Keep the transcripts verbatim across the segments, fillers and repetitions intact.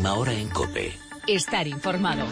Última hora en COPE. Estar informado.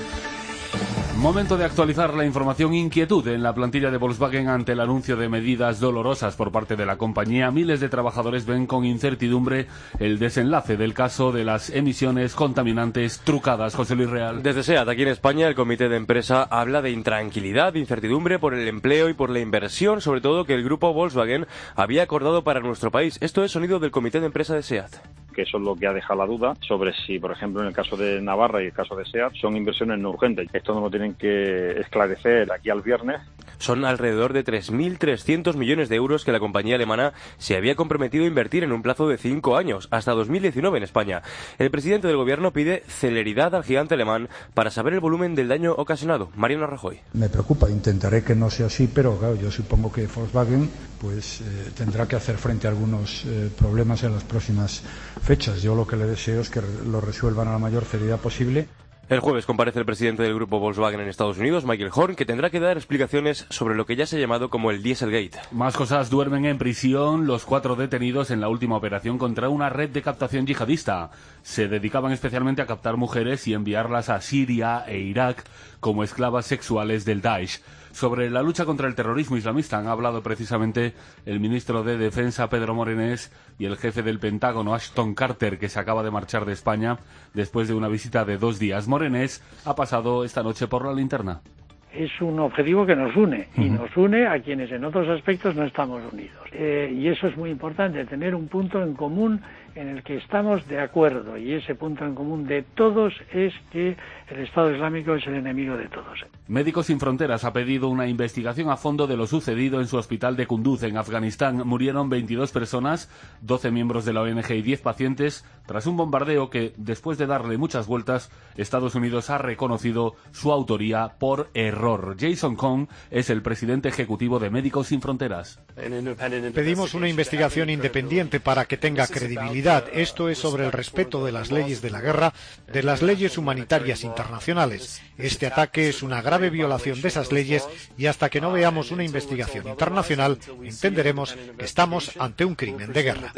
Momento de actualizar la información. Inquietud en la plantilla de Volkswagen ante el anuncio de medidas dolorosas por parte de la compañía. Miles de trabajadores ven con incertidumbre el desenlace del caso de las emisiones contaminantes trucadas. José Luis Real. Desde SEAT, aquí en España, el comité de empresa habla de intranquilidad, de incertidumbre por el empleo y por la inversión, sobre todo que el grupo Volkswagen había acordado para nuestro país. Esto es sonido del comité de empresa de SEAT. Que eso es lo que ha dejado la duda sobre si, por ejemplo, en el caso de Navarra y el caso de SEAT, son inversiones no urgentes. Esto no lo tienen que esclarecer aquí al viernes. Son alrededor de tres mil trescientos millones de euros que la compañía alemana se había comprometido a invertir en un plazo de cinco años, hasta dos mil diecinueve en España. El presidente del gobierno pide celeridad al gigante alemán para saber el volumen del daño ocasionado. Mariano Rajoy. Me preocupa, intentaré que no sea así, pero claro, yo supongo que Volkswagen pues eh, tendrá que hacer frente a algunos eh, problemas en las próximas fechas. Yo lo que le deseo es que lo resuelvan a la mayor celeridad posible. El jueves comparece el presidente del grupo Volkswagen en Estados Unidos, Michael Horn, que tendrá que dar explicaciones sobre lo que ya se ha llamado como el Dieselgate. Más cosas. Duermen en prisión los cuatro detenidos en la última operación contra una red de captación yihadista. Se dedicaban especialmente a captar mujeres y enviarlas a Siria e Irak como esclavas sexuales del Daesh. Sobre la lucha contra el terrorismo islamista han hablado precisamente el ministro de Defensa, Pedro Morenés, y el jefe del Pentágono, Ashton Carter, que se acaba de marchar de España después de una visita de dos días. Morenés ha pasado esta noche por la linterna. Es un objetivo que nos une, y nos une a quienes en otros aspectos no estamos unidos. Eh, y eso es muy importante, tener un punto en común en el que estamos de acuerdo, y ese punto en común de todos es que el Estado Islámico es el enemigo de todos. Médicos Sin Fronteras ha pedido una investigación a fondo de lo sucedido en su hospital de Kunduz, en Afganistán. Murieron veintidós personas, doce miembros de la O N G y diez pacientes, tras un bombardeo que, después de darle muchas vueltas, Estados Unidos ha reconocido su autoría por error. Jason Kong es el presidente ejecutivo de Médicos Sin Fronteras. Pedimos una investigación independiente para que tenga credibilidad. Esto es sobre el respeto de las leyes de la guerra, de las leyes humanitarias internacionales. Este ataque es una grave violación de esas leyes y hasta que no veamos una investigación internacional entenderemos que estamos ante un crimen de guerra.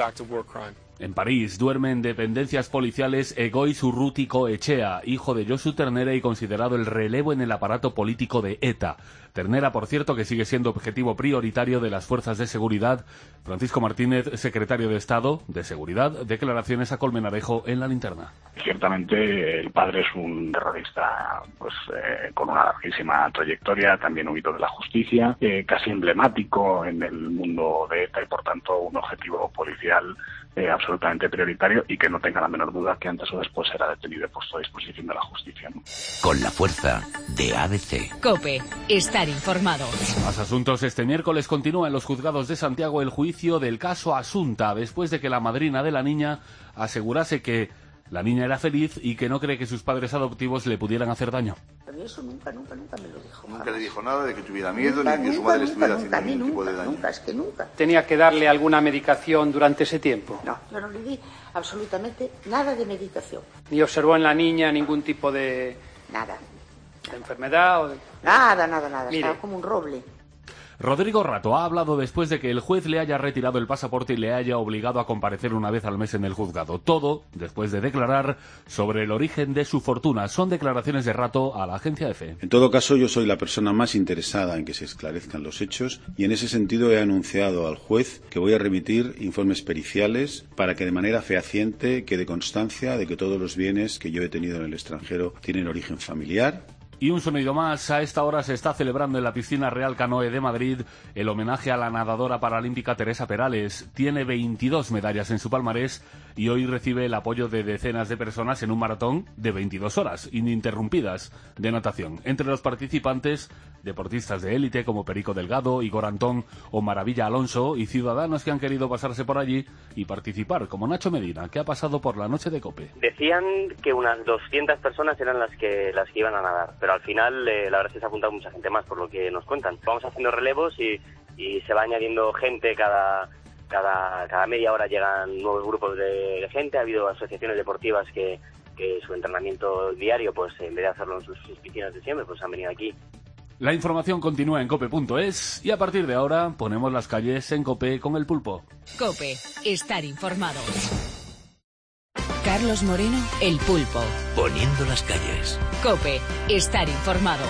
En París duermen dependencias policiales Egoitz Urruti Echea, hijo de Josu Ternera y considerado el relevo en el aparato político de ETA. Ternera, por cierto, que sigue siendo objetivo prioritario de las fuerzas de seguridad. Francisco Martínez, secretario de Estado de Seguridad, declaraciones a Colmenarejo en la linterna. Ciertamente el padre es un terrorista pues eh, con una larguísima trayectoria, también huido de la justicia, eh, casi emblemático en el mundo de ETA y por tanto un objetivo policial eh, absolutamente prioritario y que no tenga la menor duda que antes o después será detenido y puesto a disposición de la justicia, ¿no? Con la fuerza de A B C. COPE. Estar informado. Más asuntos. Este miércoles continúa en los juzgados de Santiago el juicio del caso Asunta, después de que la madrina de la niña asegurase que la niña era feliz y que no cree que sus padres adoptivos le pudieran hacer daño. A mí eso nunca, nunca, nunca me lo dijo. Nunca le dijo nada de que tuviera miedo, nunca, ni de que su nunca, madre estuviera nunca, haciendo ningún nunca, tipo de daño. Nunca, es que nunca. ¿Tenía que darle alguna medicación durante ese tiempo? No, yo no le di absolutamente nada de medicación. ¿Ni observó en la niña ningún tipo de... Nada. ¿De enfermedad o de...? Nada, nada, nada. Mire. Estaba como un roble. Rodrigo Rato ha hablado después de que el juez le haya retirado el pasaporte y le haya obligado a comparecer una vez al mes en el juzgado. Todo después de declarar sobre el origen de su fortuna. Son declaraciones de Rato a la agencia EFE. En todo caso, yo soy la persona más interesada en que se esclarezcan los hechos y en ese sentido he anunciado al juez que voy a remitir informes periciales para que de manera fehaciente quede constancia de que todos los bienes que yo he tenido en el extranjero tienen origen familiar. Y un sonido más. A esta hora se está celebrando en la Piscina Real Canoe de Madrid el homenaje a la nadadora paralímpica Teresa Perales. Tiene veintidós medallas en su palmarés y hoy recibe el apoyo de decenas de personas en un maratón de veintidós horas ininterrumpidas de natación. Entre los participantes, deportistas de élite como Perico Delgado, Igor Antón o Maravilla Alonso, y ciudadanos que han querido pasarse por allí y participar, como Nacho Medina, que ha pasado por la noche de COPE. Decían que unas doscientas personas eran las que las que iban a nadar, pero al final eh, la verdad es que se ha apuntado mucha gente más, por lo que nos cuentan. Vamos haciendo relevos y, y se va añadiendo gente cada, cada, cada media hora, llegan nuevos grupos de, de gente. Ha habido asociaciones deportivas que, que su entrenamiento diario, pues en vez de hacerlo en sus, sus piscinas de siempre, pues han venido aquí. La información continúa en cope punto es y a partir de ahora ponemos las calles en COPE con el pulpo. COPE. Estar informado. Carlos Moreno, El Pulpo. Poniendo las calles. COPE. Estar informado.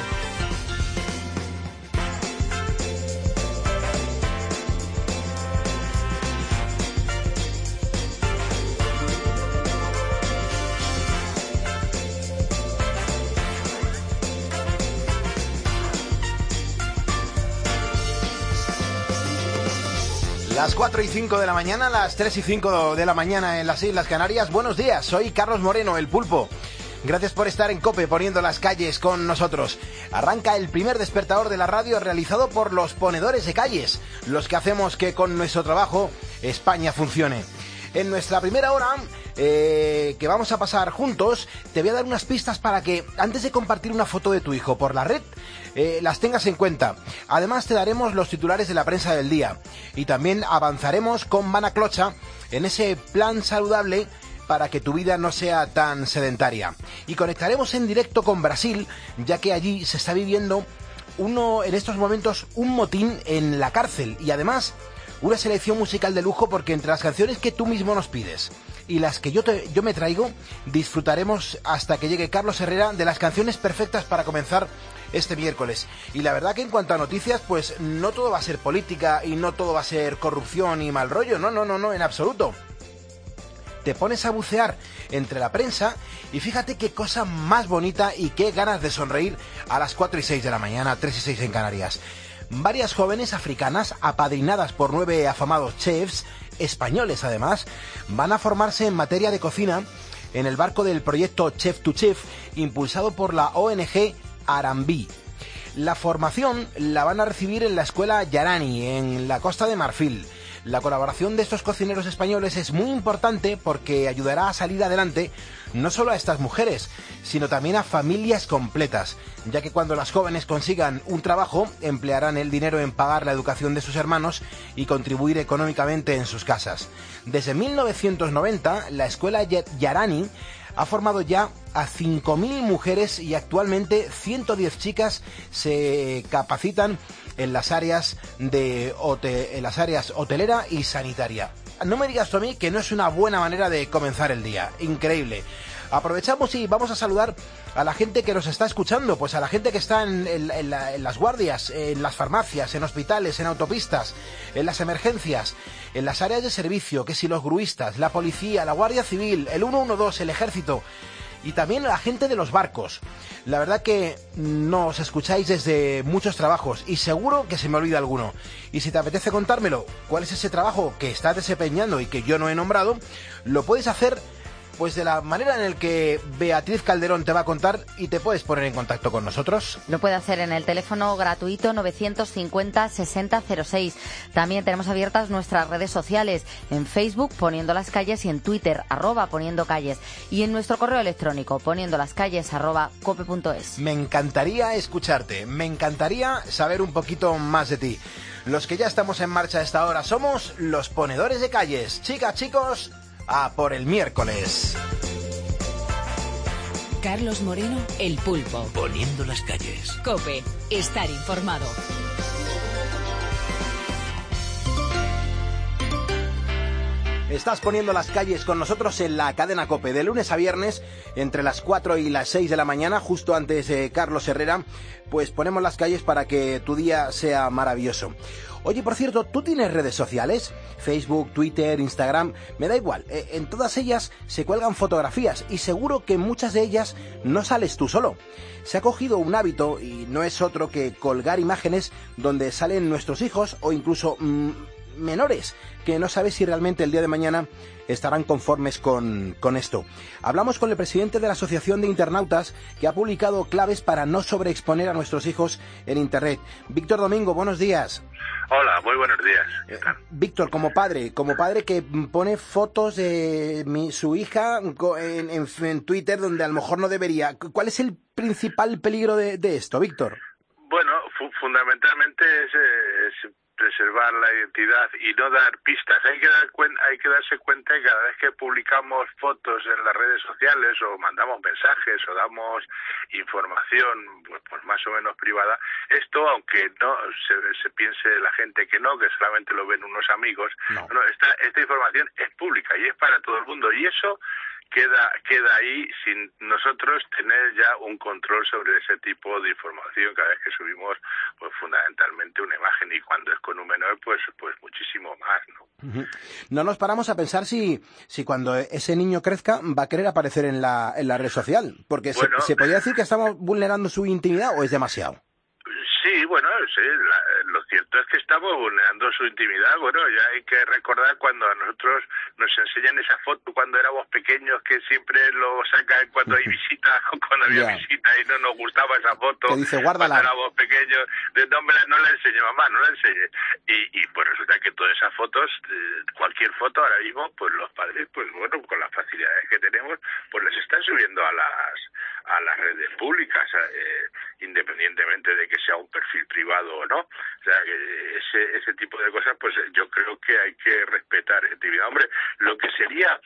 Las cuatro y cinco de la mañana, las tres y cinco de la mañana en las Islas Canarias. Buenos días, soy Carlos Moreno, El Pulpo. Gracias por estar en COPE, poniendo las calles con nosotros. Arranca el primer despertador de la radio realizado por los ponedores de calles, los que hacemos que con nuestro trabajo España funcione. En nuestra primera hora, eh, que vamos a pasar juntos, te voy a dar unas pistas para que, antes de compartir una foto de tu hijo por la red, eh, las tengas en cuenta. Además, te daremos los titulares de la prensa del día. Y también avanzaremos con Mana Clocha en ese plan saludable para que tu vida no sea tan sedentaria. Y conectaremos en directo con Brasil, ya que allí se está viviendo uno, en estos momentos, un motín en la cárcel. Y además, una selección musical de lujo, porque entre las canciones que tú mismo nos pides y las que yo, te, yo me traigo, disfrutaremos hasta que llegue Carlos Herrera de las canciones perfectas para comenzar este miércoles. Y la verdad que en cuanto a noticias, pues no todo va a ser política y no todo va a ser corrupción y mal rollo, no, no, no, no, en absoluto. Te pones a bucear entre la prensa y fíjate qué cosa más bonita y qué ganas de sonreír a las cuatro y seis de la mañana, tres y seis en Canarias. Varias jóvenes africanas, apadrinadas por nueve afamados chefs, españoles además, van a formarse en materia de cocina en el barco del proyecto Chef to Chef, impulsado por la O N G Arambí. La formación la van a recibir en la escuela Yarani, en la Costa de Marfil. La colaboración de estos cocineros españoles es muy importante porque ayudará a salir adelante no solo a estas mujeres, sino también a familias completas, ya que cuando las jóvenes consigan un trabajo, emplearán el dinero en pagar la educación de sus hermanos y contribuir económicamente en sus casas. Desde mil novecientos noventa, la escuela Yarani ha formado ya a cinco mil mujeres y actualmente ciento diez chicas se capacitan en las áreas de hote- en las áreas hotelera y sanitaria. No me digas tú a mí que no es una buena manera de comenzar el día. Increíble. Aprovechamos y vamos a saludar a la gente que nos está escuchando, pues a la gente que está en, en, en, la, en las guardias, en las farmacias, en hospitales, en autopistas, en las emergencias, en las áreas de servicio, que si los gruistas, la policía, la Guardia Civil, el uno uno dos, el ejército, y también la gente de los barcos. La verdad que nos escucháis desde muchos trabajos y seguro que se me olvida alguno. Y si te apetece contármelo, cuál es ese trabajo que estás desempeñando y que yo no he nombrado, lo puedes hacer pues de la manera en la que Beatriz Calderón te va a contar, y te puedes poner en contacto con nosotros. Lo puede hacer en el teléfono gratuito novecientos cincuenta sesenta cero seis. También tenemos abiertas nuestras redes sociales, en Facebook Poniendo las Calles y en Twitter arroba Poniendo Calles, y en nuestro correo electrónico poniendo las calles arroba cope punto es. Me encantaría escucharte, me encantaría saber un poquito más de ti. Los que ya estamos en marcha a esta hora somos los ponedores de calles. Chicas, chicos, a por el miércoles. Carlos Moreno, El Pulpo. Poniendo las calles. COPE. Estar informado. Estás poniendo las calles con nosotros en la cadena COPE, de lunes a viernes, entre las cuatro y las seis de la mañana, justo antes de Carlos Herrera, pues ponemos las calles para que tu día sea maravilloso. Oye, por cierto, ¿tú tienes redes sociales? Facebook, Twitter, Instagram, me da igual. Eh, en todas ellas se cuelgan fotografías y seguro que en muchas de ellas no sales tú solo. Se ha cogido un hábito y no es otro que colgar imágenes donde salen nuestros hijos o incluso mmm, menores, que no sabes si realmente el día de mañana estarán conformes con, con esto. Hablamos con el presidente de la Asociación de Internautas, que ha publicado claves para no sobreexponer a nuestros hijos en Internet. Víctor Domingo, buenos días. Hola, muy buenos días. Eh, Víctor, como padre, como padre que pone fotos de mi, su hija en, en, en Twitter donde a lo mejor no debería, ¿cuál es el principal peligro de, de esto, Víctor? Bueno, fu- fundamentalmente es, es preservar la identidad y no dar pistas. Hay que dar cuen- hay que darse cuenta que cada vez que publicamos fotos en las redes sociales o mandamos mensajes o damos información pues, pues más o menos privada, esto, aunque no se, se piense la gente que no, que solamente lo ven unos amigos, no. No, esta, esta información es pública y es para todo el mundo, y eso queda queda ahí sin nosotros tener ya un control sobre ese tipo de información cada vez que subimos pues fundamentalmente una imagen, y cuando es con un menor pues pues muchísimo más, ¿no? Uh-huh. No nos paramos a pensar si si cuando ese niño crezca va a querer aparecer en la en la red social, porque bueno, se, se podría decir que estamos vulnerando su intimidad, ¿o es demasiado? Sí, bueno, sí, la, lo cierto es que estamos vulnerando su intimidad. Bueno, ya hay que recordar cuando a nosotros nos enseñan esa foto cuando éramos pequeños, que siempre lo sacan cuando hay visita o cuando había yeah. visita y no nos gustaba esa foto. Que dice, guárdala. Cuando éramos pequeños, de, no, me la, no la enseñe mamá, no la enseñe. Y, y pues resulta que todas esas fotos, eh, cualquier foto ahora mismo, pues los padres, pues bueno, con las facilidades que tenemos, pues les están subiendo a las a las redes públicas, eh, independientemente de que sea un perfil privado o no. O sea, que ese ese tipo de cosas, pues yo creo que hay que respetar la intimidad. Hombre, lo que sería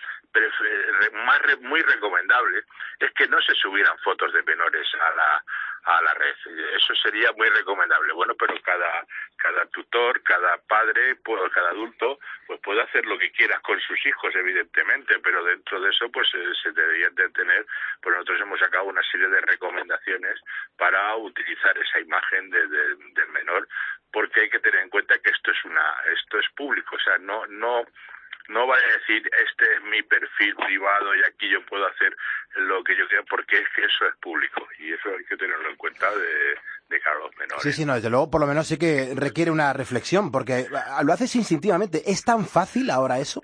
más muy recomendable es que no se subieran fotos de menores a la a la red. Eso sería muy recomendable. Bueno, pero cada cada tutor, cada padre, pues, cada adulto, pues puede hacer lo que quiera con sus hijos, evidentemente, pero dentro de eso, pues eh, se deberían de tener, pues nosotros hemos sacado una serie de recomendaciones para utilizar esa imagen de, de, del menor, porque hay que tener en cuenta que esto es una, esto es público, o sea, no, no, no vaya a decir este es mi perfil privado y aquí yo puedo hacer lo que yo quiera, porque es que eso es público y eso hay que tenerlo en cuenta de, de cara a los menores. Sí, sí, no, desde luego por lo menos sí que requiere una reflexión, porque lo haces instintivamente. ¿Es tan fácil ahora eso?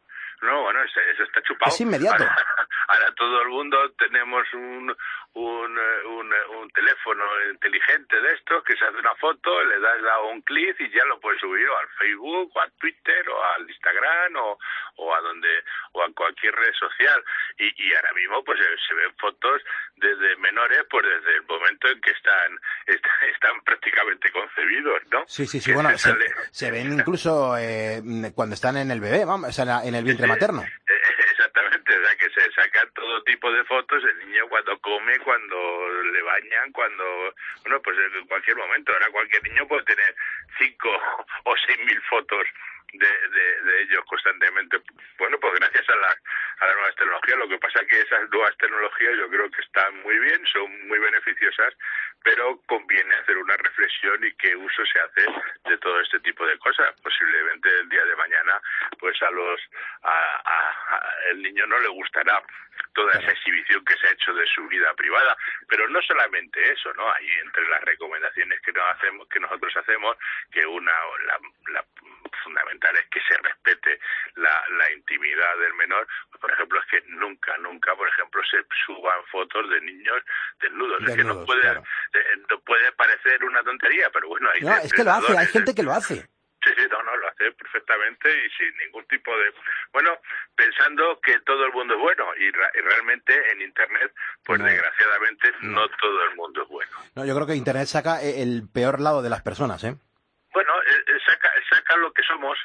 No, bueno, eso, eso está chupado. Es inmediato. Ahora, ahora todo el mundo tenemos un, un, un, un teléfono inteligente de estos que se hace una foto, le das a un clic y ya lo puedes subir o al Facebook o al Twitter o al Instagram o, o a donde o a cualquier red social. Y, y ahora mismo pues se ven fotos de, de menores pues desde el momento en que están están, están prácticamente concebidos, ¿no? Sí, sí, sí. Bueno, se, se ven incluso eh, cuando están en el bebé, vamos, o sea, en el vientre materno. Exactamente, o sea que se sacan todo tipo de fotos, el niño cuando come, cuando le bañan, cuando, bueno, pues en cualquier momento. Ahora cualquier niño puede tener cinco o seis mil fotos de, de, de ellos constantemente. Bueno, pues gracias a la a las nuevas tecnologías. Lo que pasa es que esas nuevas tecnologías yo creo que están muy bien, son muy beneficiosas, pero conviene hacer una reflexión y qué uso se hace de todo este tipo de cosas. Posiblemente el día de mañana, pues a los a, a, a el niño no le gustará toda esa exhibición que se ha hecho de su vida privada, pero no solamente eso, ¿no? Hay entre las recomendaciones que nos hacemos, que nosotros hacemos, que una la, la fundamental es que se respete la, la intimidad del menor. Por ejemplo, es que nunca, nunca, por ejemplo, se suban fotos de niños desnudos. desnudos es que no puede, claro. eh, no puede parecer una tontería, pero bueno, hay no, es que lo hace, hay gente que lo hace. Sí, sí, no, no, lo hace perfectamente y sin ningún tipo de... Bueno, pensando que todo el mundo es bueno y, ra- y realmente en Internet, pues no. desgraciadamente no. no todo el mundo es bueno. No, yo creo que Internet saca el peor lado de las personas, ¿eh? Bueno, eh, saca, saca lo que somos,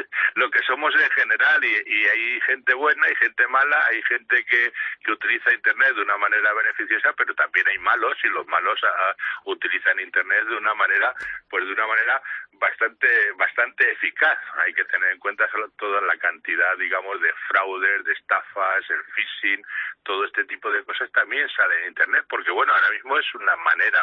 lo que somos en general, y, y hay gente buena, hay gente mala, hay gente que, que utiliza Internet de una manera beneficiosa, pero también hay malos, y los malos a, utilizan Internet de una manera, pues de una manera bastante bastante eficaz. Hay que tener en cuenta solo toda la cantidad, digamos, de fraudes, de estafas, el phishing, todo este tipo de cosas también sale en Internet, porque bueno, ahora mismo es una manera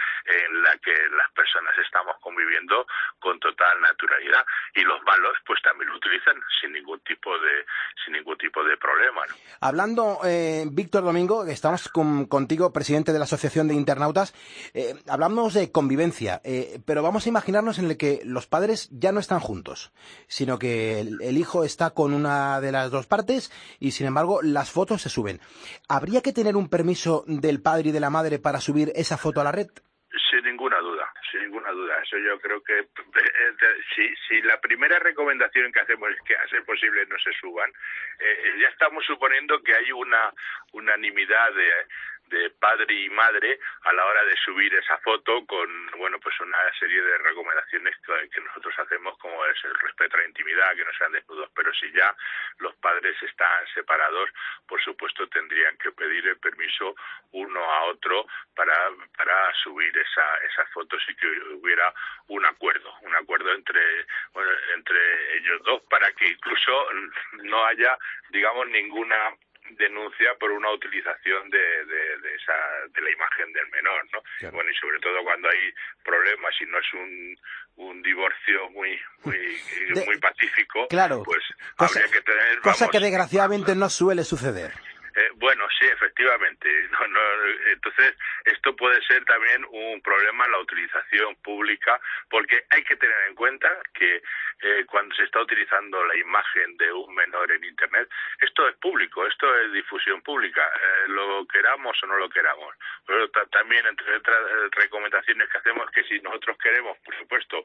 en la que las personas estamos conviviendo con total naturalidad, y los malos pues también lo utilizan sin ningún tipo de sin ningún tipo de problema, ¿no? Hablando, eh, Víctor Domingo, estamos con, contigo, presidente de la Asociación de Internautas, eh, hablamos de convivencia, eh, pero vamos a imaginarnos en el que los padres ya no están juntos, sino que el, el hijo está con una de las dos partes y sin embargo las fotos se suben. ¿Habría que tener un permiso del padre y de la madre para subir esa foto a la red? Sin ninguna duda, sin ninguna duda. Eso yo creo que eh, si, si la primera recomendación que hacemos es que a ser posible no se suban, eh, ya estamos suponiendo que hay una unanimidad de, de padre y madre a la hora de subir esa foto con, bueno, pues una serie de recomendaciones que, que nosotros hacemos, como es el respeto a la intimidad, que no sean desnudos. Pero si ya los padres están separados, por supuesto tendrían que pedir el permiso uno a otro para para subir esa esas fotos y que hubiera un acuerdo, un acuerdo entre bueno, entre ellos dos, para que incluso no haya, digamos, ninguna denuncia por una utilización de, de, de esa de la imagen del menor, ¿no? Claro. Bueno, y sobre todo cuando hay problemas y no es un un divorcio muy muy de, muy pacífico, claro, pues cosa, habría que tener cosa vamos, que desgraciadamente no suele suceder. Eh, bueno, sí, efectivamente. No, no, entonces, esto puede ser también un problema en la utilización pública, porque hay que tener en cuenta que eh, cuando se está utilizando la imagen de un menor en Internet, esto es público, esto es difusión pública, eh, lo queramos o no lo queramos. Pero t- también, entre otras recomendaciones que hacemos, que si nosotros queremos, por supuesto,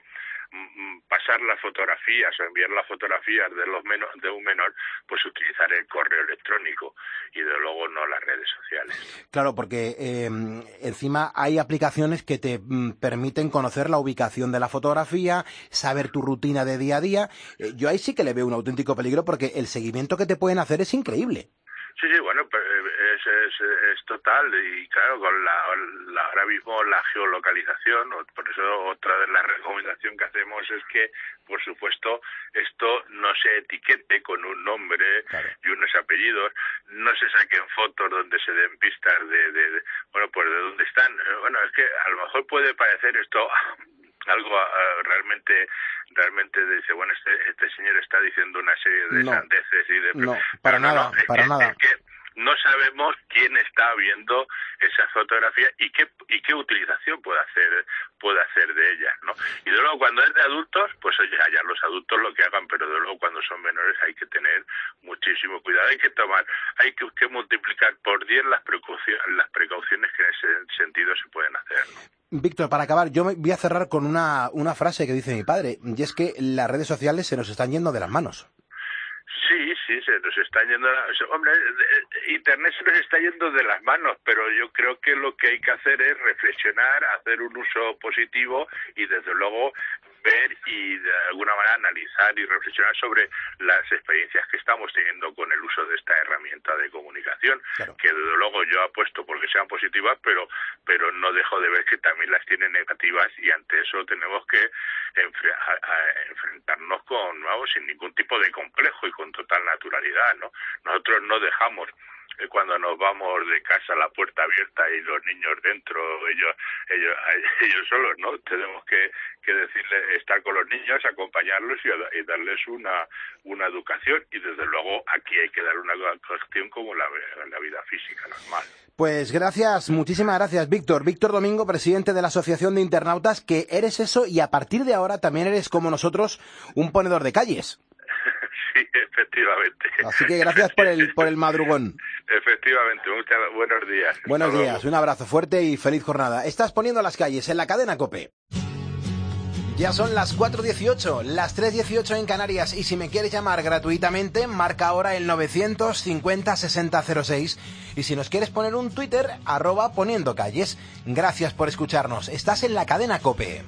pasar las fotografías o enviar las fotografías de los menor, de un menor, pues utilizar el correo electrónico y de luego no las redes sociales. Claro, porque eh, encima hay aplicaciones que te mm, permiten conocer la ubicación de la fotografía, saber tu rutina de día a día. Eh, yo ahí sí que le veo un auténtico peligro, porque el seguimiento que te pueden hacer es increíble. Sí, sí, bueno, pues es, es, es total, y claro, con la, la ahora mismo la geolocalización, por eso otra de las recomendaciones que hacemos es que, por supuesto, esto no se etiquete con un nombre, claro, y unos apellidos, no se saquen fotos donde se den pistas de, de, de bueno, pues de dónde están. Bueno, es que a lo mejor puede parecer esto algo uh, realmente realmente dice, bueno, este este señor está diciendo una serie de no, sandeces y de... No, para no, nada, no, para es, nada. Es que no sabemos quién está viendo esa fotografía y qué y qué utilización puede hacer puede hacer de ellas, ¿no? Y de luego cuando es de adultos, pues oye, allá los adultos lo que hagan, pero de luego cuando son menores hay que tener muchísimo cuidado, hay que tomar, hay que, que multiplicar por diez las precauciones, las precauciones que en ese sentido se pueden hacer, ¿no? Víctor, para acabar, yo me voy a cerrar con una, una frase que dice mi padre, y es que las redes sociales se nos están yendo de las manos. Sí, sí, se nos está yendo... Hombre, Internet se nos está yendo de las manos, pero yo creo que lo que hay que hacer es reflexionar, hacer un uso positivo y, desde luego, ver y, de alguna manera, analizar y reflexionar sobre las experiencias que estamos teniendo con el uso de esta herramienta de comunicación, claro, que, desde luego, yo apuesto porque sean positivas, pero pero no dejo de ver que también las tienen negativas, y ante eso tenemos que enfre- a, a enfrentarnos con, vamos, sin ningún tipo de complejo y con total naturalidad, ¿no? Nosotros no dejamos eh, cuando nos vamos de casa la puerta abierta y los niños dentro, ellos ellos ellos solos, ¿no? Tenemos que, que decirles, estar con los niños, acompañarlos y, y darles una una educación, y desde luego aquí hay que dar una educación como la, la vida física normal. Pues gracias, muchísimas gracias, Víctor. Víctor Domingo, presidente de la Asociación de Internautas, que eres eso y a partir de ahora también eres, como nosotros, un ponedor de calles. Sí, efectivamente. Así que gracias por el por el madrugón. Efectivamente, muchas buenos días. Buenos días, un abrazo fuerte y feliz jornada. Estás poniendo las calles en la cadena COPE. Ya son las cuatro dieciocho, las tres dieciocho en Canarias, y si me quieres llamar gratuitamente, marca ahora el novecientos cincuenta sesenta cero seis, y si nos quieres poner un Twitter, arroba poniendo calles. Gracias por escucharnos, estás en la cadena COPE.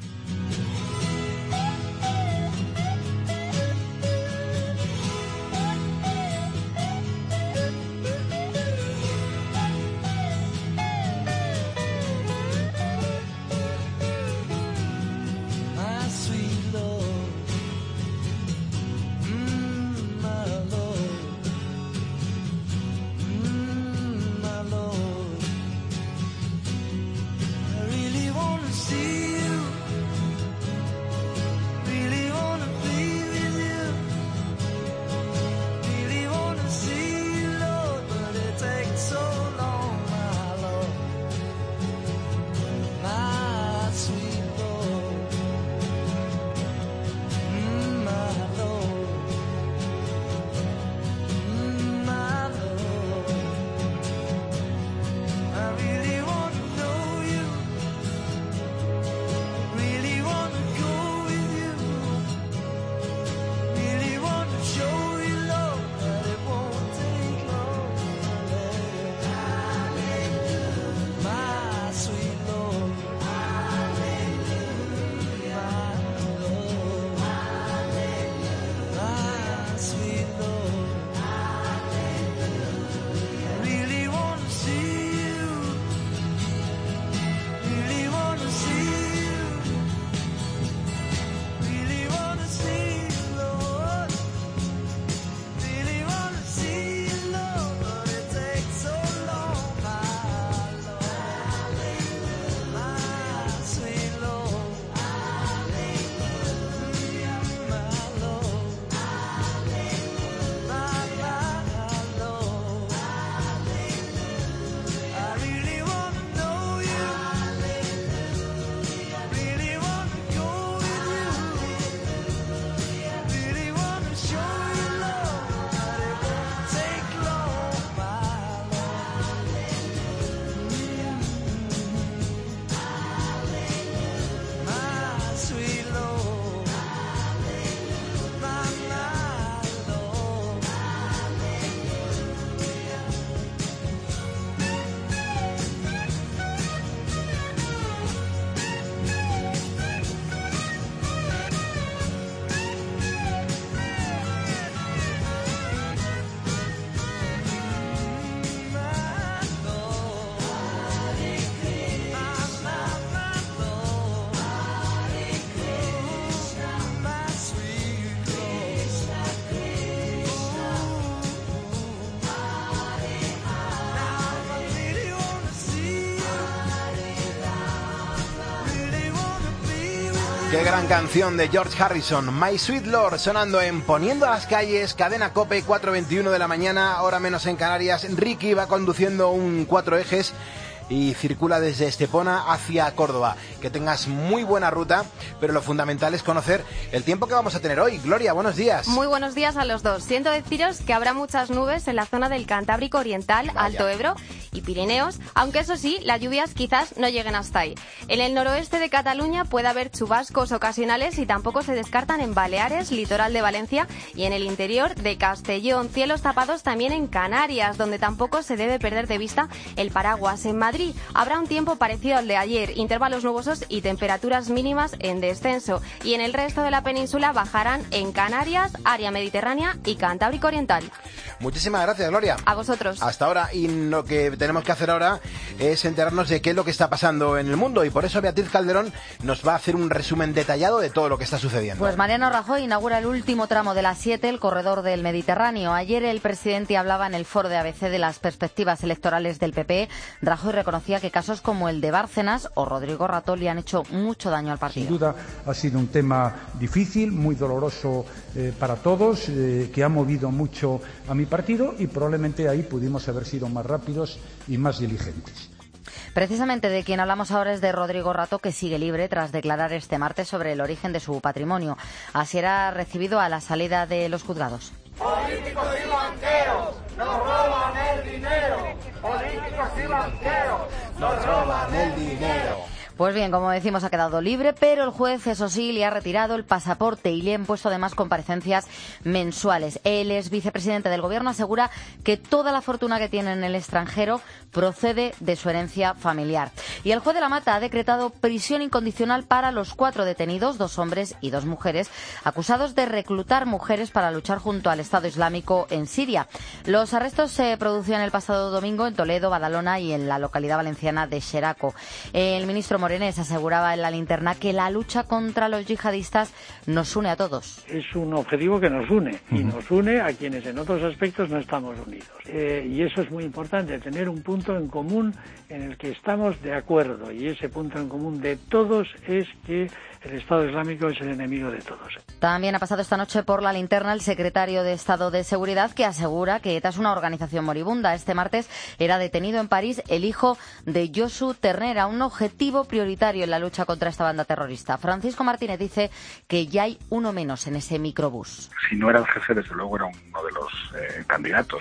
Qué gran canción de George Harrison, My Sweet Lord, sonando en Poniendo las Calles, Cadena COPE, cuatro veintiuno de la mañana, hora menos en Canarias. Ricky va conduciendo un cuatro ejes y circula desde Estepona hacia Córdoba. Que tengas muy buena ruta, pero lo fundamental es conocer el tiempo que vamos a tener hoy. Gloria, buenos días. Muy buenos días a los dos. Siento deciros que habrá muchas nubes en la zona del Cantábrico Oriental, Vaya. Alto Ebro y Pirineos, aunque eso sí, las lluvias quizás no lleguen hasta ahí. En el noroeste de Cataluña puede haber chubascos ocasionales y tampoco se descartan en Baleares, litoral de Valencia y en el interior de Castellón. Cielos tapados también en Canarias, donde tampoco se debe perder de vista el paraguas. En Madrid habrá un tiempo parecido al de ayer, intervalos nubosos y temperaturas mínimas en descenso. Y en el resto de la península bajarán en Canarias, área mediterránea y Cantábrico Oriental. Muchísimas gracias, Gloria. A vosotros. Hasta ahora. Y lo que tenemos que hacer ahora es enterarnos de qué es lo que está pasando en el mundo. Y por eso Beatriz Calderón nos va a hacer un resumen detallado de todo lo que está sucediendo. Pues Mariano Rajoy inaugura el último tramo de la siete, el corredor del Mediterráneo. Ayer el presidente hablaba en el foro de A B C de las perspectivas electorales del P P. Rajoy reconocía que casos como el de Bárcenas o Rodrigo Rato le han hecho mucho daño al partido. Sin duda ha sido un tema difícil, muy doloroso eh, para todos, eh, que ha movido mucho a mi partido y probablemente ahí pudimos haber sido más rápidos y más diligentes. Precisamente de quien hablamos ahora es de Rodrigo Rato, que sigue libre tras declarar este martes sobre el origen de su patrimonio. Así era recibido a la salida de los juzgados. Políticos y banqueros nos roban el dinero. Políticos y banqueros nos roban el dinero. Pues bien, como decimos, ha quedado libre, pero el juez, eso sí, le ha retirado el pasaporte y le ha impuesto además comparecencias mensuales. El ex vicepresidente del Gobierno asegura que toda la fortuna que tiene en el extranjero procede de su herencia familiar. Y el juez de la Mata ha decretado prisión incondicional para los cuatro detenidos, dos hombres y dos mujeres, acusados de reclutar mujeres para luchar junto al Estado Islámico en Siria. Los arrestos se producían el pasado domingo en Toledo, Badalona y en la localidad valenciana de Xeraco. El ministro Morenés aseguraba en La Linterna que la lucha contra los yihadistas nos une a todos. Es un objetivo que nos une y nos une a quienes en otros aspectos no estamos unidos. Eh, y eso es muy importante, tener un punto en común en el que estamos de acuerdo, y ese punto en común de todos es que el Estado Islámico es el enemigo de todos. También ha pasado esta noche por La Linterna el secretario de Estado de Seguridad, que asegura que ETA es una organización moribunda. Este martes era detenido en París el hijo de Josu Ternera, un objetivo prioritario en la lucha contra esta banda terrorista. Francisco Martínez dice que ya hay uno menos en ese microbús. Si no era el jefe, desde luego era uno de los eh, candidatos,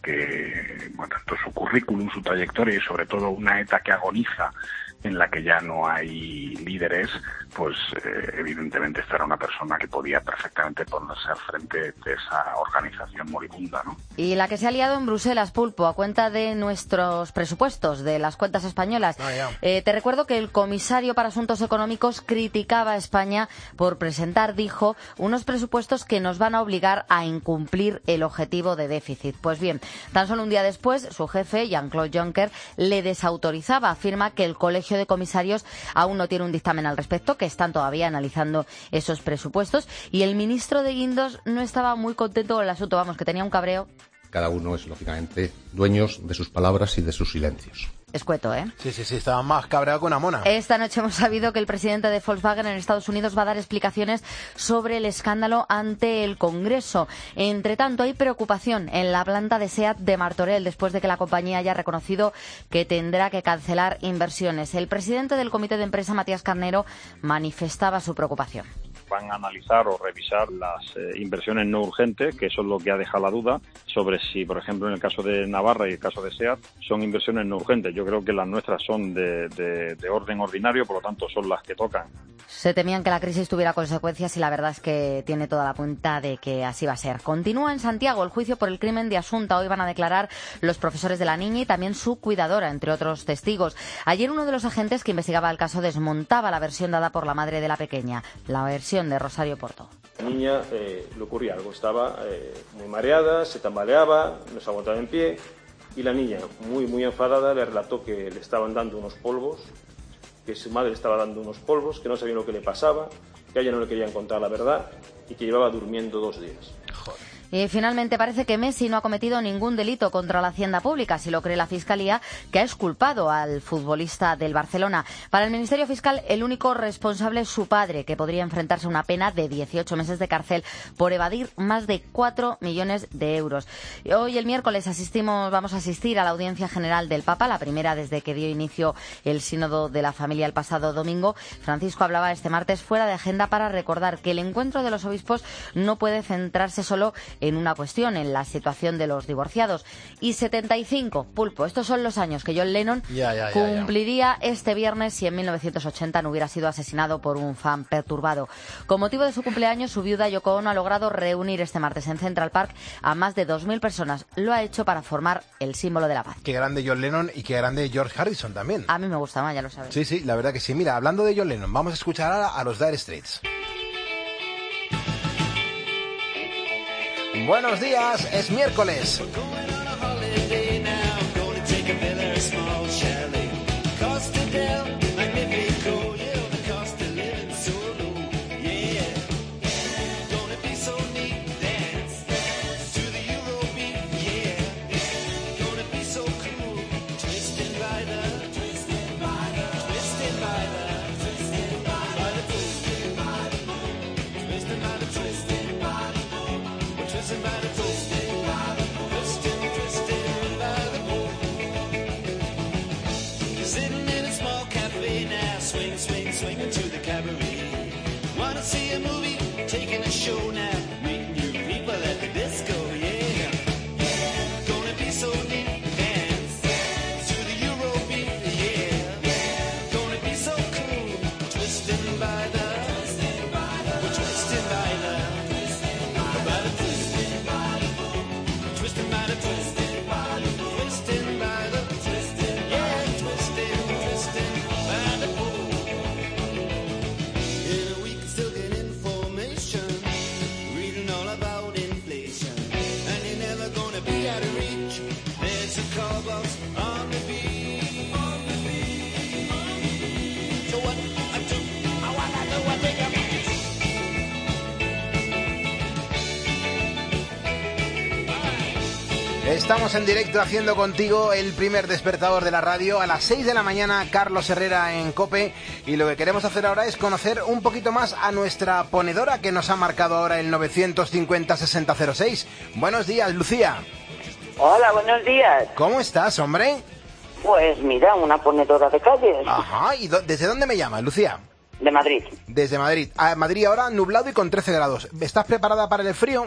porque bueno, tanto su currículum, su trayectoria y sobre todo una ETA que agoniza, en la que ya no hay líderes, pues eh, evidentemente esta era una persona que podía perfectamente ponerse al frente de esa organización moribunda, ¿no? Y la que se ha liado en Bruselas, Pulpo, a cuenta de nuestros presupuestos, de las cuentas españolas. Ah, yeah. eh, te recuerdo que el comisario para Asuntos Económicos criticaba a España por presentar, dijo, unos presupuestos que nos van a obligar a incumplir el objetivo de déficit. Pues bien, tan solo un día después, su jefe, Jean-Claude Juncker, le desautorizaba. Afirma que el Colegio de Comisarios aún no tiene un dictamen al respecto, que están todavía analizando esos presupuestos, y el ministro de Guindos no estaba muy contento con el asunto, vamos, que tenía un cabreo. Cada uno es, lógicamente, dueños de sus palabras y de sus silencios. Escueto, ¿eh? Sí, sí, sí, estaba más cabreado que una mona. Esta noche hemos sabido que el presidente de Volkswagen en Estados Unidos va a dar explicaciones sobre el escándalo ante el Congreso. Entre tanto, hay preocupación en la planta de SEAT de Martorell después de que la compañía haya reconocido que tendrá que cancelar inversiones. El presidente del comité de empresa, Matías Carnero, manifestaba su preocupación. Van a analizar o revisar las eh, inversiones no urgentes, que eso es lo que ha dejado la duda sobre si, por ejemplo, en el caso de Navarra y el caso de SEAT, son inversiones no urgentes. Yo creo que las nuestras son de, de, de orden ordinario, por lo tanto son las que tocan. Se temían que la crisis tuviera consecuencias y la verdad es que tiene toda la pinta de que así va a ser. Continúa en Santiago el juicio por el crimen de Asunta. Hoy van a declarar los profesores de la niña y también su cuidadora, entre otros testigos. Ayer uno de los agentes que investigaba el caso desmontaba la versión dada por la madre de la pequeña, la versión de Rosario Porto. La niña eh, le ocurría algo, estaba eh, muy mareada, se tambaleaba, no se aguantaba en pie, y la niña, muy muy enfadada, le relató que le estaban dando unos polvos, que su madre le estaba dando unos polvos, que no sabía lo que le pasaba, que a ella no le querían contar la verdad y que llevaba durmiendo dos días. Joder. Y finalmente parece que Messi no ha cometido ningún delito contra la hacienda pública, si lo cree la Fiscalía, que ha exculpado al futbolista del Barcelona. Para el Ministerio Fiscal, el único responsable es su padre, que podría enfrentarse a una pena de dieciocho meses de cárcel por evadir más de cuatro millones de euros. Hoy, el miércoles, asistimos, vamos a asistir a la audiencia general del Papa, la primera desde que dio inicio el Sínodo de la Familia el pasado domingo. Francisco hablaba este martes fuera de agenda para recordar que el encuentro de los obispos no puede centrarse solo en una cuestión, en la situación de los divorciados. Y setenta y cinco, Pulpo, estos son los años que John Lennon ya, ya, ya, cumpliría ya. este viernes si en mil novecientos ochenta no hubiera sido asesinado por un fan perturbado. Con motivo de su cumpleaños, su viuda Yoko Ono ha logrado reunir este martes en Central Park a más de dos mil personas. Lo ha hecho para formar el símbolo de la paz. Qué grande John Lennon y qué grande George Harrison también. A mí me gusta más, ya lo sabes. Sí, sí, la verdad que sí. Mira, hablando de John Lennon, vamos a escuchar ahora a los Dire Straits. Buenos días, es miércoles. Estamos en directo haciendo contigo el primer despertador de la radio a las seis de la mañana, Carlos Herrera en COPE, y lo que queremos hacer ahora es conocer un poquito más a nuestra ponedora que nos ha marcado ahora el novecientos cincuenta sesenta cero seis. Buenos días, Lucía. Hola, buenos días. ¿Cómo estás, hombre? Pues mira, una ponedora de calles. Ajá, ¿y do- desde dónde me llamas, Lucía? De Madrid. Desde Madrid. A Madrid ahora nublado y con trece grados. ¿Estás preparada para el frío?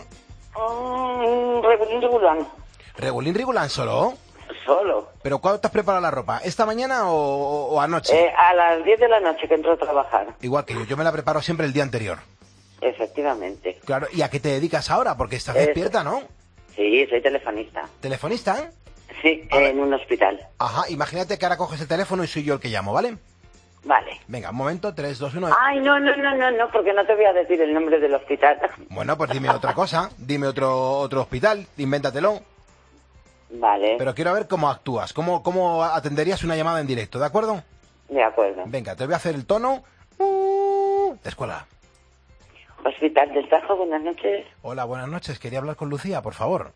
Mm, regulín, regulán. ¿Regulín, regulán solo? Solo. ¿Pero cuándo te has preparado la ropa? ¿Esta mañana o, o- o anoche? Eh, a las diez de la noche que entro a trabajar. Igual que yo, yo me la preparo siempre el día anterior. Efectivamente. Claro, ¿y a qué te dedicas ahora? Porque estás Eso. despierta, ¿no? Sí, soy telefonista. ¿Telefonista? Sí, en un hospital. Ajá, imagínate que ahora coges el teléfono y soy yo el que llamo, ¿vale? Vale. Venga, un momento, tres, dos, uno... Ay, no, no, no, no, no, porque no te voy a decir el nombre del hospital. Bueno, pues dime otra cosa, dime otro otro hospital, invéntatelo. Vale. Pero quiero ver cómo actúas, cómo, cómo atenderías una llamada en directo, ¿de acuerdo? De acuerdo. Venga, te voy a hacer el tono uh, de escuela. Hospital del Tajo, buenas noches. Hola, buenas noches, quería hablar con Lucía, por favor.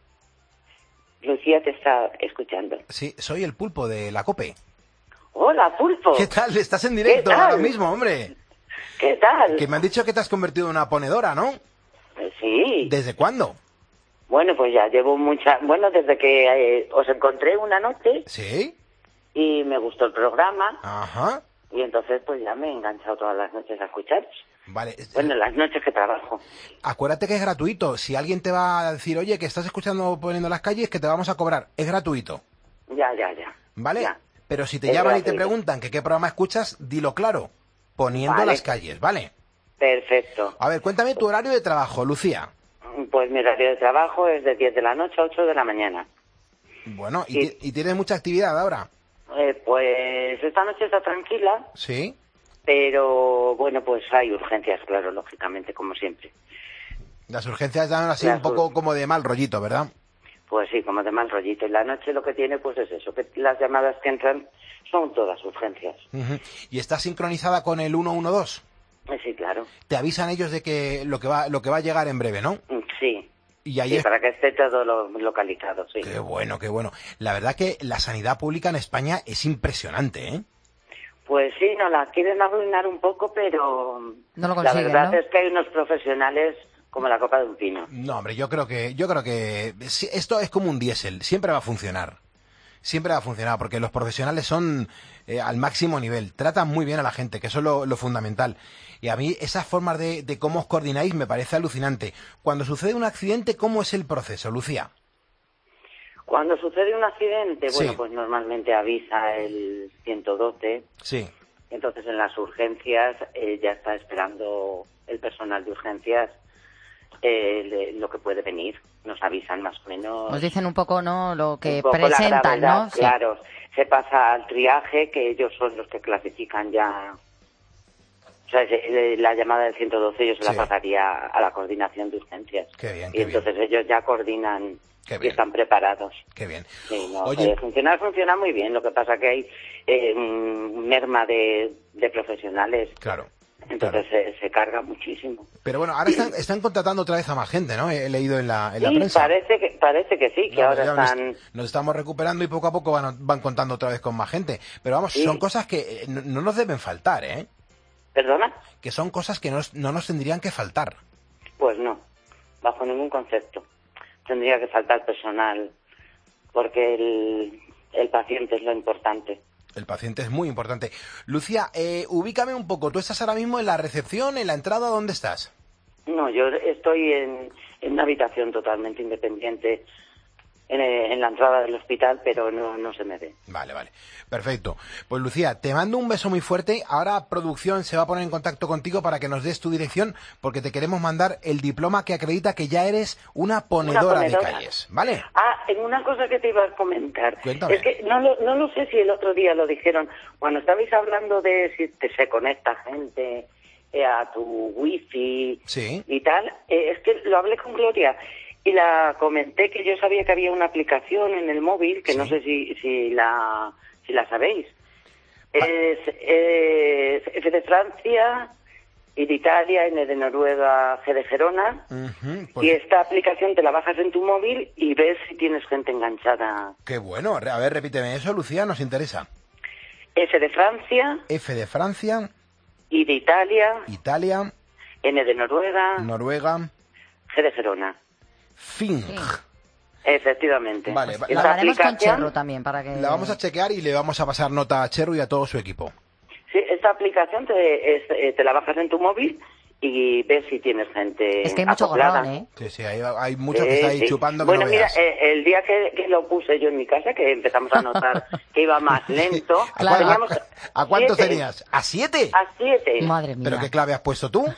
Lucía te está escuchando. Sí, soy el Pulpo de la COPE. Hola, Pulpo. ¿Qué tal? Estás en directo ¿Qué tal? ahora mismo, hombre. ¿Qué tal? Que me han dicho que te has convertido en una ponedora, ¿no? Eh, Sí. ¿Desde cuándo? Bueno, pues ya llevo mucha... Bueno, desde que eh, os encontré una noche ¿Sí? y me gustó el programa Ajá. y entonces pues ya me he enganchado todas las noches a escucharos. Vale. Bueno, las noches que trabajo. Acuérdate que es gratuito. Si alguien te va a decir, oye, que estás escuchando Poniendo las Calles, que te vamos a cobrar. Es gratuito. Ya, ya, ya. ¿Vale? Ya. Pero si te Es llaman y te gratuito. preguntan que qué programa escuchas, dilo claro. Poniendo Vale. las Calles, ¿vale? Perfecto. A ver, cuéntame tu horario de trabajo, Lucía. Pues mi horario de trabajo es de diez de la noche a ocho de la mañana. Bueno, ¿y, Sí. ti- y tienes mucha actividad ahora? Eh, pues esta noche está tranquila, ¿Sí? pero bueno, pues hay urgencias, claro, lógicamente, como siempre. Las urgencias dan así Las un poco como de mal rollito, ¿verdad? Pues sí, como de mal rollito. Y la noche lo que tiene pues es eso, que las llamadas que entran son todas urgencias. Ujú. ¿Y estás sincronizada con el uno uno dos? Eh, Sí, claro. Te avisan ellos de que lo que va lo que va a llegar en breve, ¿no? Mm, Sí. Y ahí sí, es... para que esté todo lo, localizado, sí. Qué bueno, qué bueno. La verdad que la sanidad pública en España es impresionante, ¿eh? Pues sí, nos la quieren arruinar un poco, pero no lo la consiguen, verdad ¿no? es que hay unos profesionales como la copa de un pino. No, hombre, yo creo que yo creo que esto es como un diésel, siempre va a funcionar. Siempre va a funcionar porque los profesionales son eh, al máximo nivel, tratan muy bien a la gente, que eso es lo, lo fundamental. Y a mí esas formas de, de cómo os coordináis me parece alucinante. Cuando sucede un accidente, ¿cómo es el proceso, Lucía? Cuando sucede un accidente, Sí. bueno, pues normalmente avisa el ciento doce. Sí. Entonces en las urgencias eh, ya está esperando el personal de urgencias eh, le- lo que puede venir. Nos avisan más o menos. Nos dicen un poco, ¿no?, lo que un poco la presentan, gravedad, ¿no? Sí. Claro, se pasa al triaje, que ellos son los que clasifican ya. O sea, se- la llamada del ciento doce yo se la Sí. pasaría a la coordinación de urgencias. Qué bien, Y qué entonces ellos ya coordinan Qué y bien. están preparados. Qué bien. Sí, no, Oye- eh, funcionar funciona muy bien. Lo que pasa que hay eh, un merma de, de profesionales. Claro. Entonces se, se carga muchísimo. Pero bueno, ahora están, están contratando otra vez a más gente, ¿no? He leído en la, en la Sí, prensa. parece que parece que sí, que No, ahora ya nos- están. Nos estamos recuperando y poco a poco van, van contando otra vez con más gente. Pero vamos, Sí. son cosas que eh, no, no nos deben faltar, ¿eh? ¿Perdona? Que son cosas que nos- no nos tendrían que faltar. Pues no, bajo ningún concepto. Tendría que faltar personal, porque el, el paciente es lo importante. El paciente es muy importante. Lucía, eh, ubícame un poco. ¿Tú estás ahora mismo en la recepción, en la entrada? ¿Dónde estás? No, yo estoy en, en una habitación totalmente independiente en, eh, en la entrada del hospital, pero no, no se me ve. Vale, vale. Perfecto. Pues Lucía, te mando un beso muy fuerte. Ahora producción se va a poner en contacto contigo para que nos des tu dirección, porque te queremos mandar el diploma que acredita que ya eres una ponedora, de ponedora. calles. ¿Vale? Ah, en una cosa que te iba a comentar. Cuéntame. Es que no lo, no lo sé si el otro día lo dijeron. Cuando estabais hablando de si te, se conecta gente eh, a tu wifi Sí. y tal, eh, es que lo hablé con Gloria y la comenté que yo sabía que había una aplicación en el móvil, que no sé si, si la si la sabéis. Es, es F de Francia, I de Italia, N de Noruega, G de Gerona. Ujú, Y pues esta aplicación te la bajas en tu móvil y ves si tienes gente enganchada. qué bueno. A ver, repíteme eso, Lucía, nos interesa. F de Francia, F de Francia, I de Italia, Italia, N de Noruega, Noruega, G de Gerona. Fing. Efectivamente. Vale, va- Esta Lo haremos con aplicación- Cherro también, para que... La vamos a chequear y le vamos a pasar nota a Cherro y a todo su equipo. Sí, esta aplicación te, es- eh, te la bajas en tu móvil y ves si tienes gente Es que hay mucho acoplada. gorrón, ¿eh? Sí, sí, hay, hay muchos que Eh, estáis sí. chupando que Bueno, no mira, veas. eh, el día que, que lo puse yo en mi casa, que empezamos a notar que iba más lento, ¿A, cua- teníamos a- a cuántos siete. tenías? ¿A siete? A siete. Madre mía. ¿Pero qué clave has puesto tú?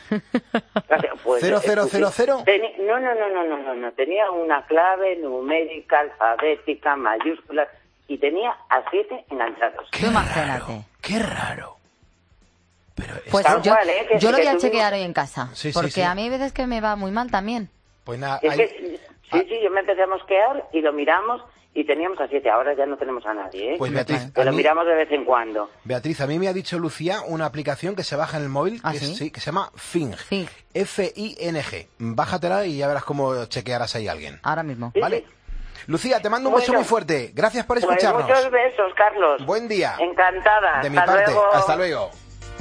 Pues, ¿Cero, eh, cero, pues, cero, sí. cero? Teni- no, no, no, no, no, no, no. Tenía una clave numérica, alfabética, mayúscula, y tenía a siete enganchados. Tú imagínate. Qué raro. Pues Tal yo, cual, ¿eh? Que- yo lo que voy a tuvimos- chequear hoy en casa. Sí, sí, porque sí. a mí hay veces que me va muy mal también. Pues nada, Es hay- que, sí, sí, yo me empecé a mosquear y lo miramos y teníamos a siete. Ahora ya no tenemos a nadie, ¿eh? Pues Beatriz, Que a lo mí- miramos de vez en cuando. Beatriz, a mí me ha dicho Lucía una aplicación que se baja en el móvil ¿Ah, que, es- sí? sí, que se llama Fing. F I N G. Bájatela y ya verás cómo chequearás ahí a alguien. Ahora mismo. ¿Vale? Lucía, te mando un beso Bueno. muy fuerte. Gracias por Pues escucharnos. muchos besos, Carlos. Buen día. Encantada. De mi Hasta parte. luego. Hasta luego.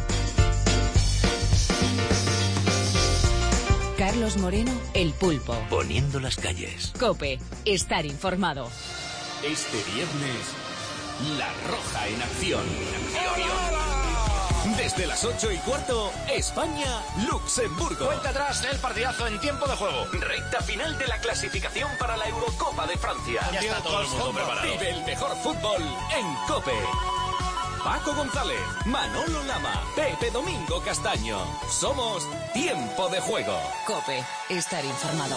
Carlos Moreno, El Pulpo. Poniendo las calles. Cope, estar informado. Este viernes, La Roja en acción. Desde las ocho y cuarto, España-Luxemburgo. Cuenta atrás del partidazo en tiempo de juego. Recta final de la clasificación para la Eurocopa de Francia. Ya está todo el mundo preparado. Vive el mejor fútbol en COPE. Paco González, Manolo Lama, Pepe Domingo Castaño. Somos Tiempo de Juego. Cope, estar informado.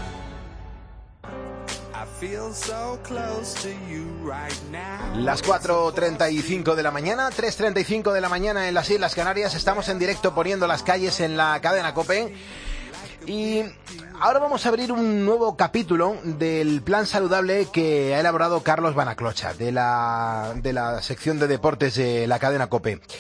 Las cuatro treinta y cinco de la mañana, tres treinta y cinco de la mañana en las Islas Canarias. Estamos en directo poniendo las calles en la cadena COPE. Y ahora vamos a abrir un nuevo capítulo del plan saludable que ha elaborado Carlos Banaclocha, de la, de la sección de deportes de la cadena COPE.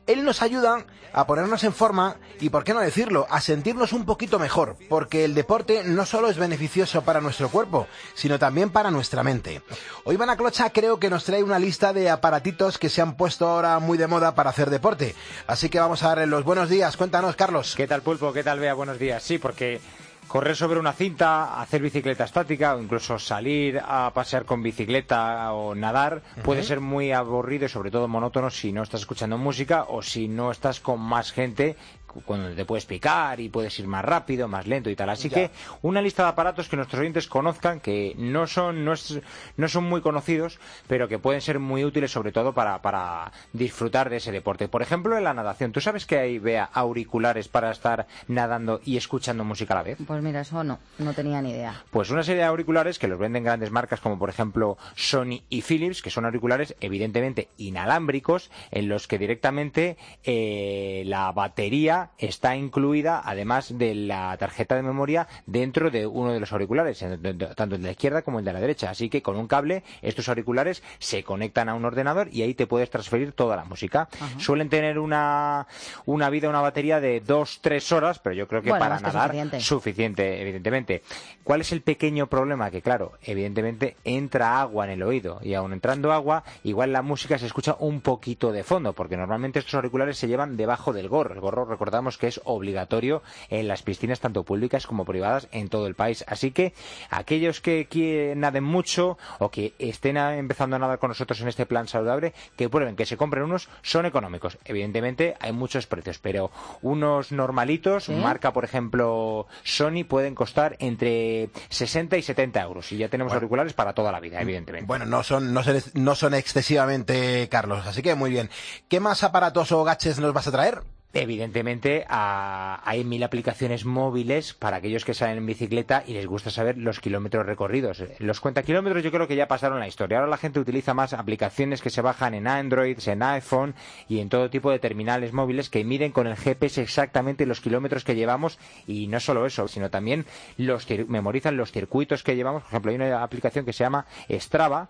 Él nos ayuda a ponernos en forma y, por qué no decirlo, a sentirnos un poquito mejor, porque el deporte no solo es beneficioso para nuestro cuerpo, sino también para nuestra mente. Hoy Iván Aclocha creo que nos trae una lista de aparatitos que se han puesto ahora muy de moda para hacer deporte. Así que vamos a darle los buenos días. Cuéntanos, Carlos. ¿Qué tal, Pulpo? ¿Qué tal, Bea? Buenos días. Sí, porque correr sobre una cinta, hacer bicicleta estática o incluso salir a pasear con bicicleta o nadar uh-huh. puede ser muy aburrido y sobre todo monótono si no estás escuchando música o si no estás con más gente cuando te puedes picar y puedes ir más rápido, más lento y tal. Así ya. que una lista de aparatos que nuestros oyentes conozcan, que no son no, es, no son muy conocidos, pero que pueden ser muy útiles sobre todo para, para disfrutar de ese deporte. Por ejemplo, en la natación. ¿Tú sabes que hay, Bea, auriculares para estar nadando y escuchando música a la vez? Pues mira, eso no, no tenía ni idea. Pues una serie de auriculares que los venden grandes marcas como por ejemplo Sony y Philips, que son auriculares evidentemente inalámbricos, en los que directamente eh, la batería está incluida, además de la tarjeta de memoria, dentro de uno de los auriculares, tanto el de la izquierda como el de la derecha. Así que con un cable estos auriculares se conectan a un ordenador y ahí te puedes transferir toda la música. Uh-huh. Suelen tener una, una vida, una batería de dos, tres horas, pero yo creo que bueno, para nadar suficiente. suficiente, evidentemente. ¿Cuál es el pequeño problema? Que claro, evidentemente entra agua en el oído y aun entrando agua, igual la música se escucha un poquito de fondo, porque normalmente estos auriculares se llevan debajo del gorro. El gorro, recordamos que es obligatorio en las piscinas tanto públicas como privadas en todo el país. Así que aquellos que, que naden mucho o que estén a, empezando a nadar con nosotros en este plan saludable, que prueben, que se compren unos, son económicos. Evidentemente hay muchos precios, pero unos normalitos, ¿sí? marca por ejemplo Sony, pueden costar entre sesenta y setenta euros y ya tenemos bueno. auriculares para toda la vida, evidentemente. Bueno, no son, no son, no son excesivamente caros, así que muy bien. ¿Qué más aparatos o gadgets nos vas a traer? Evidentemente a, hay mil aplicaciones móviles para aquellos que salen en bicicleta y les gusta saber los kilómetros recorridos. Los cuentakilómetros yo creo que ya pasaron la historia. Ahora la gente utiliza más aplicaciones que se bajan en Android, en iPhone y en todo tipo de terminales móviles que miden con el G P S exactamente los kilómetros que llevamos, y no solo eso, sino también los memorizan los circuitos que llevamos. Por ejemplo, hay una aplicación que se llama Strava,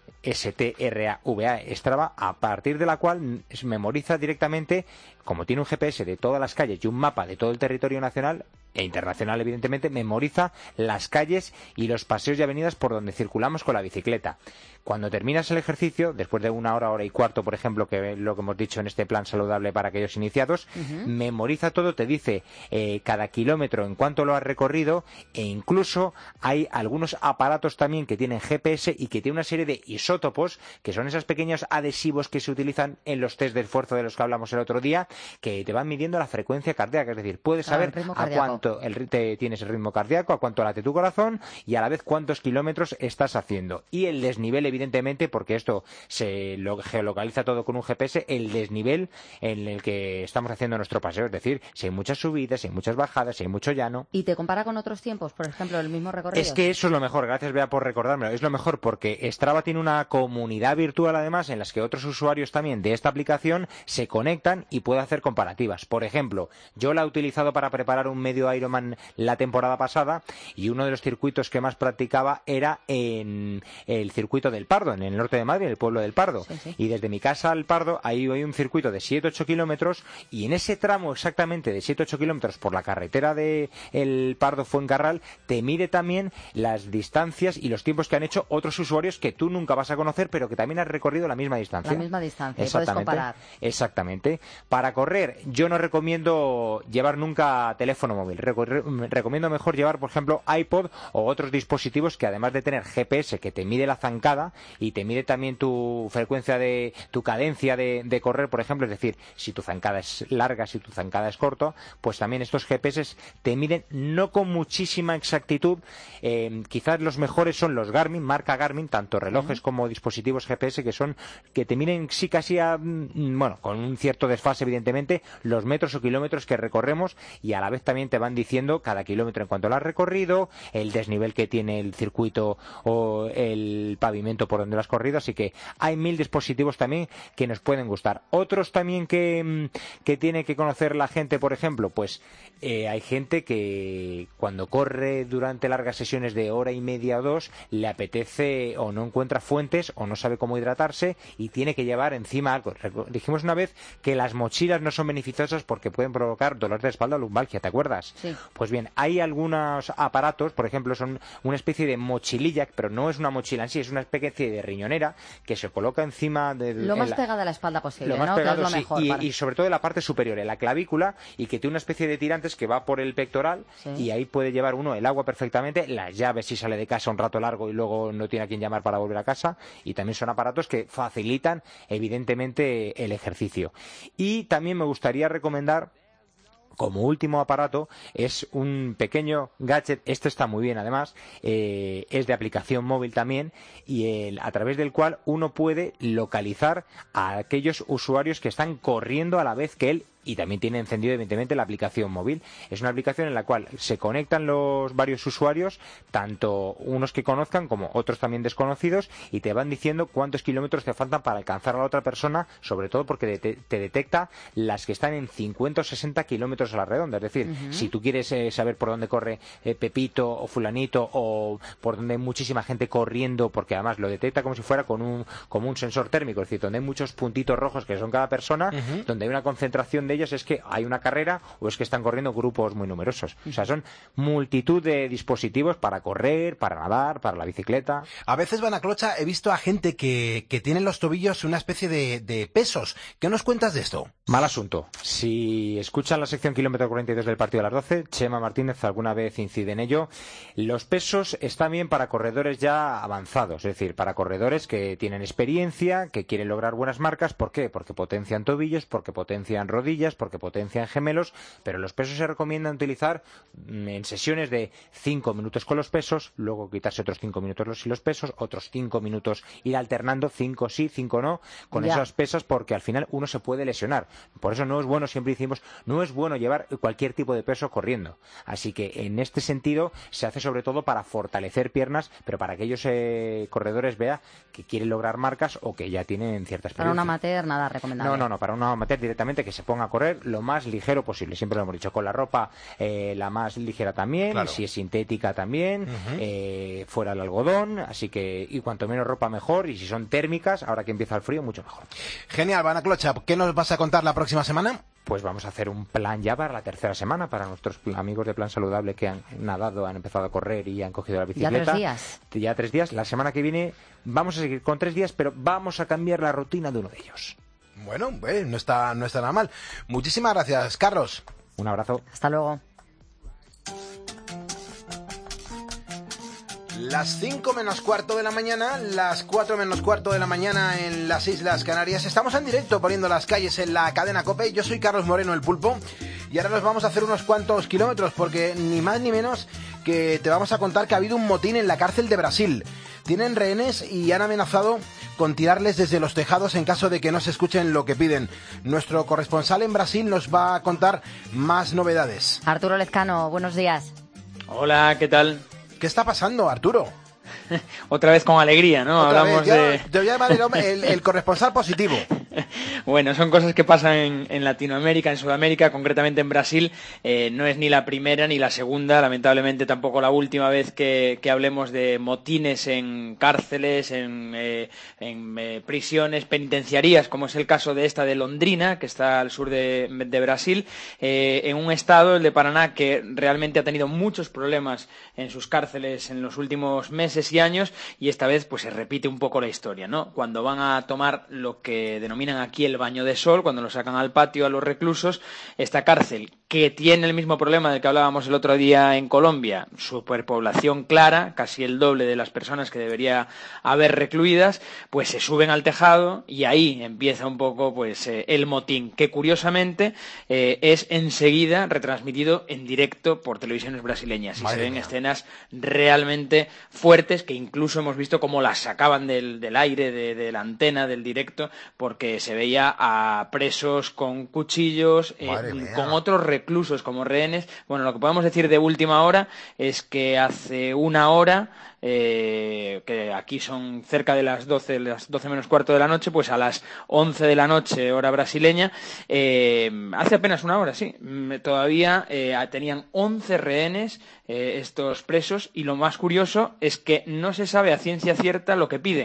S T R A V A, Strava, a partir de la cual memoriza directamente, como tiene un G P S de todas las calles y un mapa de todo el territorio nacional e internacional, evidentemente, memoriza las calles y los paseos y avenidas por donde circulamos con la bicicleta. Cuando terminas el ejercicio, después de una hora, hora y cuarto, por ejemplo, que es lo que hemos dicho en este plan saludable para aquellos iniciados, uh-huh. memoriza todo, te dice eh, cada kilómetro en cuánto lo has recorrido, e incluso hay algunos aparatos también que tienen G P S y que tienen una serie de isótopos, que son esos pequeños adhesivos que se utilizan en los test de esfuerzo de los que hablamos el otro día, que te van midiendo la frecuencia cardíaca, es decir, puedes saber ah, a cuánto el, te, tienes el ritmo cardíaco, a cuánto late tu corazón y a la vez cuántos kilómetros estás haciendo. Y el desnivel, evidentemente, porque esto se lo geolocaliza todo con un G P S, el desnivel en el que estamos haciendo nuestro paseo, es decir, si hay muchas subidas, si hay muchas bajadas, si hay mucho llano. ¿Y te compara con otros tiempos, por ejemplo, el mismo recorrido? Es que eso es lo mejor, gracias Bea por recordármelo, es lo mejor porque Strava tiene una comunidad virtual además en las que otros usuarios también de esta aplicación se conectan y pueden hacer comparativas. Por ejemplo, yo la he utilizado para preparar un medio Ironman la temporada pasada y uno de los circuitos que más practicaba era en el circuito del Pardo, en el norte de Madrid, en el pueblo del Pardo. Sí, sí. Y desde mi casa al Pardo, ahí hay un circuito de siete ocho kilómetros y en ese tramo exactamente de siete ocho kilómetros por la carretera de el Pardo Fuencarral te mide también las distancias y los tiempos que han hecho otros usuarios que tú nunca vas a conocer, pero que también han recorrido la misma distancia. La misma distancia, puedes comparar. Exactamente. Para correr, yo no recomiendo llevar nunca teléfono móvil. Recomiendo mejor llevar, por ejemplo, iPod o otros dispositivos que además de tener G P S que te mide la zancada y te mide también tu frecuencia de tu cadencia de, de correr, por ejemplo, es decir, si tu zancada es larga, si tu zancada es corta, pues también estos G P S te miden no con muchísima exactitud. Eh, quizás los mejores son los Garmin, marca Garmin, tanto relojes uh-huh. como dispositivos G P S que son que te miden sí casi a, bueno, con un cierto desfase evidentemente, los metros o kilómetros que recorremos y a la vez también te van diciendo cada kilómetro en cuanto lo has recorrido, el desnivel que tiene el circuito o el pavimento por donde lo has corrido, así que hay mil dispositivos también que nos pueden gustar. Otros también que, que tiene que conocer la gente, por ejemplo, pues eh, hay gente que cuando corre durante largas sesiones de hora y media o dos, le apetece o no encuentra fuentes o no sabe cómo hidratarse y tiene que llevar encima algo. Dijimos una vez que las mochilas mochilas no son beneficiosas porque pueden provocar dolor de espalda o lumbalgia, ¿te acuerdas? Sí. Pues bien, hay algunos aparatos, por ejemplo, son una especie de mochililla, pero no es una mochila en sí, es una especie de riñonera que se coloca encima del... Lo más la, pegada a la espalda posible, lo más ¿no? pegado, que es lo sí, mejor. Y, para... y sobre todo en la parte superior, en la clavícula, y que tiene una especie de tirantes que va por el pectoral, sí. y ahí puede llevar uno el agua perfectamente, las llaves si sale de casa un rato largo y luego no tiene a quien llamar para volver a casa, y también son aparatos que facilitan evidentemente el ejercicio. Y también me gustaría recomendar, como último aparato, es un pequeño gadget, este está muy bien además, eh, es de aplicación móvil también, y el, a través del cual uno puede localizar a aquellos usuarios que están corriendo a la vez que él, y también tiene encendido evidentemente la aplicación móvil. Es una aplicación en la cual se conectan los varios usuarios, tanto unos que conozcan como otros también desconocidos, y te van diciendo cuántos kilómetros te faltan para alcanzar a la otra persona, sobre todo porque te, te detecta las que están en cincuenta o sesenta kilómetros a la redonda. Es decir, uh-huh. si tú quieres eh, saber por dónde corre eh, Pepito o Fulanito, o por dónde hay muchísima gente corriendo, porque además lo detecta como si fuera con un, como un sensor térmico, es decir, donde hay muchos puntitos rojos que son cada persona, uh-huh. donde hay una concentración de ellos es que hay una carrera o es que están corriendo grupos muy numerosos. O sea, son multitud de dispositivos para correr, para nadar, para la bicicleta. A veces, Vanaclocha, he visto a gente que, que tiene en los tobillos una especie de, de pesos. ¿Qué nos cuentas de esto? Mal asunto. Si escuchan la sección kilómetro cuarenta y dos del partido a las doce, Chema Martínez alguna vez incide en ello. Los pesos están bien para corredores ya avanzados, es decir, para corredores que tienen experiencia, que quieren lograr buenas marcas. ¿Por qué? Porque potencian tobillos, porque potencian rodillas, porque potencian gemelos, pero los pesos se recomiendan utilizar en sesiones de cinco minutos con los pesos, luego quitarse otros cinco minutos sin los pesos, otros cinco minutos ir alternando, cinco sí, cinco no, con ya. esas pesas, porque al final uno se puede lesionar. Por eso no es bueno, siempre decimos, no es bueno llevar cualquier tipo de peso corriendo. Así que en este sentido se hace sobre todo para fortalecer piernas, pero para aquellos eh, corredores, vea, que quieren lograr marcas o que ya tienen cierta experiencia. Para un amateur nada recomendable. No, no, no, para un amateur directamente que se ponga a correr lo más ligero posible, siempre lo hemos dicho, con la ropa eh, la más ligera también, claro. Si es sintética también, uh-huh. eh, fuera el algodón, así que, y cuanto menos ropa mejor, y si son térmicas, ahora que empieza el frío, mucho mejor. Genial, Vanaclocha, ¿qué nos vas a contar la próxima semana? Pues vamos a hacer un plan ya para la tercera semana, para nuestros amigos de Plan Saludable que han nadado, han empezado a correr y han cogido la bicicleta. Ya tres días. Ya tres días. La semana que viene vamos a seguir con tres días, pero vamos a cambiar la rutina de uno de ellos. Bueno, pues no está, no está nada mal. Muchísimas gracias, Carlos. Un abrazo. Hasta luego. Las cinco menos cuarto de la mañana, las cuatro menos cuarto de la mañana en las Islas Canarias. Estamos en directo poniendo las calles en la cadena COPE. Yo soy Carlos Moreno, el Pulpo, y ahora nos vamos a hacer unos cuantos kilómetros, porque ni más ni menos que te vamos a contar que ha habido un motín en la cárcel de Brasil. Tienen rehenes y han amenazado con tirarles desde los tejados en caso de que no se escuchen lo que piden. Nuestro corresponsal en Brasil nos va a contar más novedades. Arturo Lezcano, buenos días. Hola, ¿qué tal? ¿Qué está pasando, Arturo? Otra vez con alegría, ¿no? Otra Hablamos vez. de... Te voy a llamar el, el, el corresponsal positivo. Bueno, son cosas que pasan en, en Latinoamérica, en Sudamérica, concretamente en Brasil. Eh, no es ni la primera ni la segunda, lamentablemente tampoco la última vez que, que hablemos de motines en cárceles, en, eh, en eh, prisiones penitenciarías, como es el caso de esta de Londrina, que está al sur de, de Brasil, eh, en un estado, el de Paraná, que realmente ha tenido muchos problemas en sus cárceles en los últimos meses y años, y esta vez pues se repite un poco la historia, ¿no? Cuando van a tomar lo que denominan aquí el baño de sol, cuando lo sacan al patio a los reclusos, esta cárcel, que tiene el mismo problema del que hablábamos el otro día en Colombia, superpoblación clara, casi el doble de las personas que debería haber recluidas, pues se suben al tejado y ahí empieza un poco pues eh, el motín, que curiosamente eh, es enseguida retransmitido en directo por televisiones brasileñas. Y se ven escenas realmente fuertes que incluso hemos visto cómo las sacaban del, del aire, de, de la antena, del directo, porque se veía a presos con cuchillos, eh, con otros reclusos como rehenes. Bueno, lo que podemos decir de última hora es que hace una hora, eh, que aquí son cerca de las doce, las doce menos cuarto de la noche, pues a las once de la noche, hora brasileña, eh, hace apenas una hora, sí, todavía eh, tenían once rehenes eh, estos presos, y lo más curioso es que no se sabe a ciencia cierta lo que piden.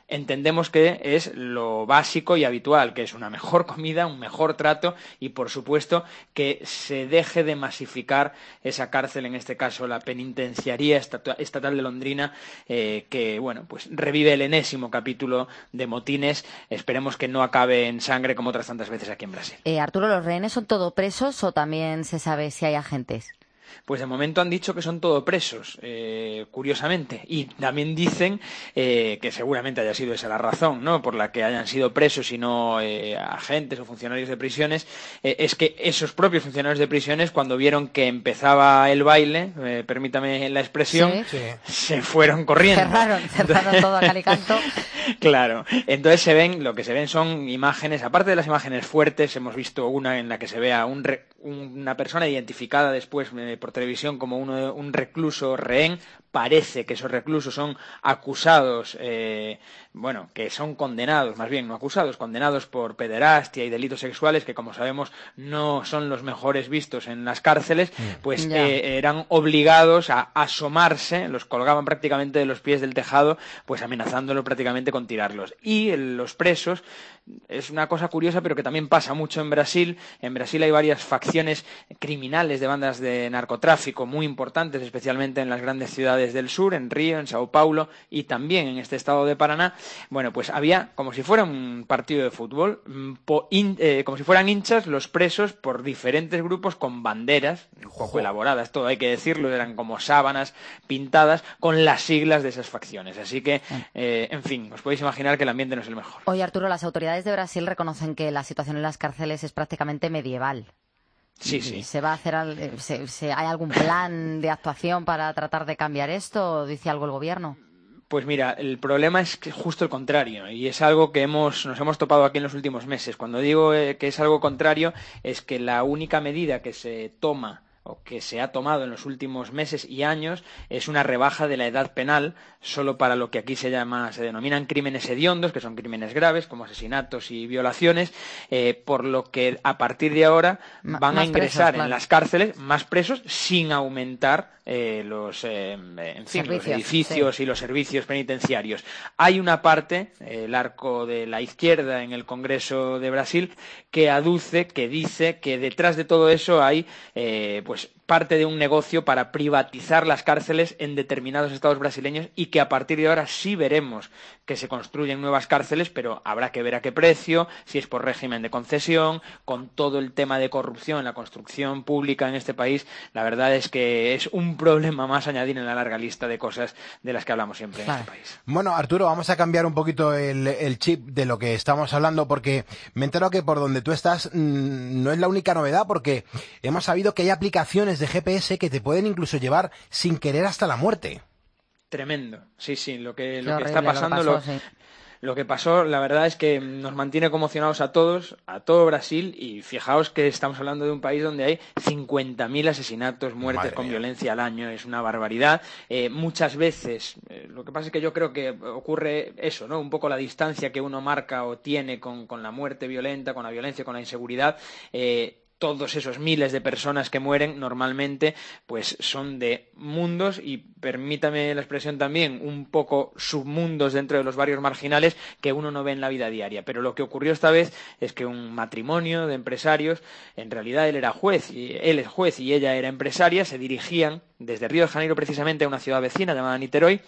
entendemos que es lo básico y habitual, que es una mejor comida, un mejor trato y, por supuesto, que se deje de masificar esa cárcel, en este caso la penitenciaría estatal de Londrina, eh, que, bueno, pues revive el enésimo capítulo de motines. Esperemos que no acabe en sangre como otras tantas veces aquí en Brasil. Eh, Arturo, ¿los rehenes son todo presos o también se sabe si hay agentes? Pues de momento han dicho que son todo presos, eh, curiosamente, y también dicen eh, que seguramente haya sido esa la razón, ¿no?, por la que hayan sido presos y no eh, agentes o funcionarios de prisiones, eh, es que esos propios funcionarios de prisiones, cuando vieron que empezaba el baile, eh, permítame la expresión, Sí. se fueron corriendo. Cerraron, cerraron todo a cal y canto. Claro, entonces se ven, lo que se ven son imágenes, aparte de las imágenes fuertes, hemos visto una en la que se ve a un re, una persona identificada después eh, por televisión como uno, un recluso rehén. Parece que esos reclusos son acusados, eh, bueno, que son condenados, más bien no acusados, condenados por pederastia y delitos sexuales, que como sabemos no son los mejores vistos en las cárceles, pues Ya. eh, eran obligados a asomarse, los colgaban prácticamente de los pies del tejado, pues amenazándolo prácticamente con tirarlos. Y los presos, es una cosa curiosa, pero que también pasa mucho en Brasil. En Brasil hay varias facciones criminales de bandas de narcotráfico muy importantes, especialmente en las grandes ciudades del sur, en Río, en Sao Paulo y también en este estado de Paraná. Bueno, pues había, como si fuera un partido de fútbol, po, in, eh, como si fueran hinchas los presos por diferentes grupos con banderas, un poco elaboradas, todo hay que decirlo, eran como sábanas pintadas con las siglas de esas facciones. Así que, eh, en fin, os podéis imaginar que el ambiente no es el mejor. Oye, Arturo, las autoridades de Brasil reconocen que la situación en las cárceles es prácticamente medieval. Sí, sí. ¿Se va a hacer al- se- se- ¿Hay algún plan de actuación para tratar de cambiar esto? ¿O dice algo el gobierno? Pues mira, el problema es que justo el contrario, y es algo que hemos, nos hemos topado aquí en los últimos meses. Cuando digo eh, que es algo contrario, es que la única medida que se toma o que se ha tomado en los últimos meses y años es una rebaja de la edad penal solo para lo que aquí se llama, se denominan crímenes hediondos, que son crímenes graves como asesinatos y violaciones, eh, por lo que a partir de ahora Ma- van a más ingresar presos, claro. en las cárceles más presos sin aumentar eh, los, eh, en fin, los Servicios, edificios sí. y los servicios penitenciarios. Hay una parte, eh, el arco de la izquierda en el Congreso de Brasil, que aduce, que dice que detrás de todo eso hay eh, pues parte de un negocio para privatizar las cárceles en determinados estados brasileños y que a partir de ahora sí veremos que se construyen nuevas cárceles, pero habrá que ver a qué precio, si es por régimen de concesión, con todo el tema de corrupción en la construcción pública en este país. La verdad es que es un problema más a añadir en la larga lista de cosas de las que hablamos siempre en este país. Bueno, Arturo, vamos a cambiar un poquito el, el chip de lo que estamos hablando, porque me entero que por donde tú estás mmm, no es la única novedad, porque hemos sabido que hay aplicaciones de G P S que te pueden incluso llevar sin querer hasta la muerte. Tremendo, sí, sí, lo que, Qué lo que horrible está lo que pasando, pasó, lo, sí. lo que pasó, la verdad es que nos mantiene conmocionados a todos, a todo Brasil, y fijaos que estamos hablando de un país donde hay cincuenta mil asesinatos, muertes Madre con mía. violencia al año, es una barbaridad. Eh, muchas veces, eh, lo que pasa es que yo creo que ocurre eso, ¿no? Un poco la distancia que uno marca o tiene con, con la muerte violenta, con la violencia, con la inseguridad. Eh, todos esos miles de personas que mueren normalmente pues son de mundos y, permítame la expresión también, un poco submundos dentro de los barrios marginales que uno no ve en la vida diaria. Pero lo que ocurrió esta vez es que un matrimonio de empresarios, en realidad él era juez, y él es juez y ella era empresaria, se dirigían desde Río de Janeiro precisamente a una ciudad vecina llamada Niterói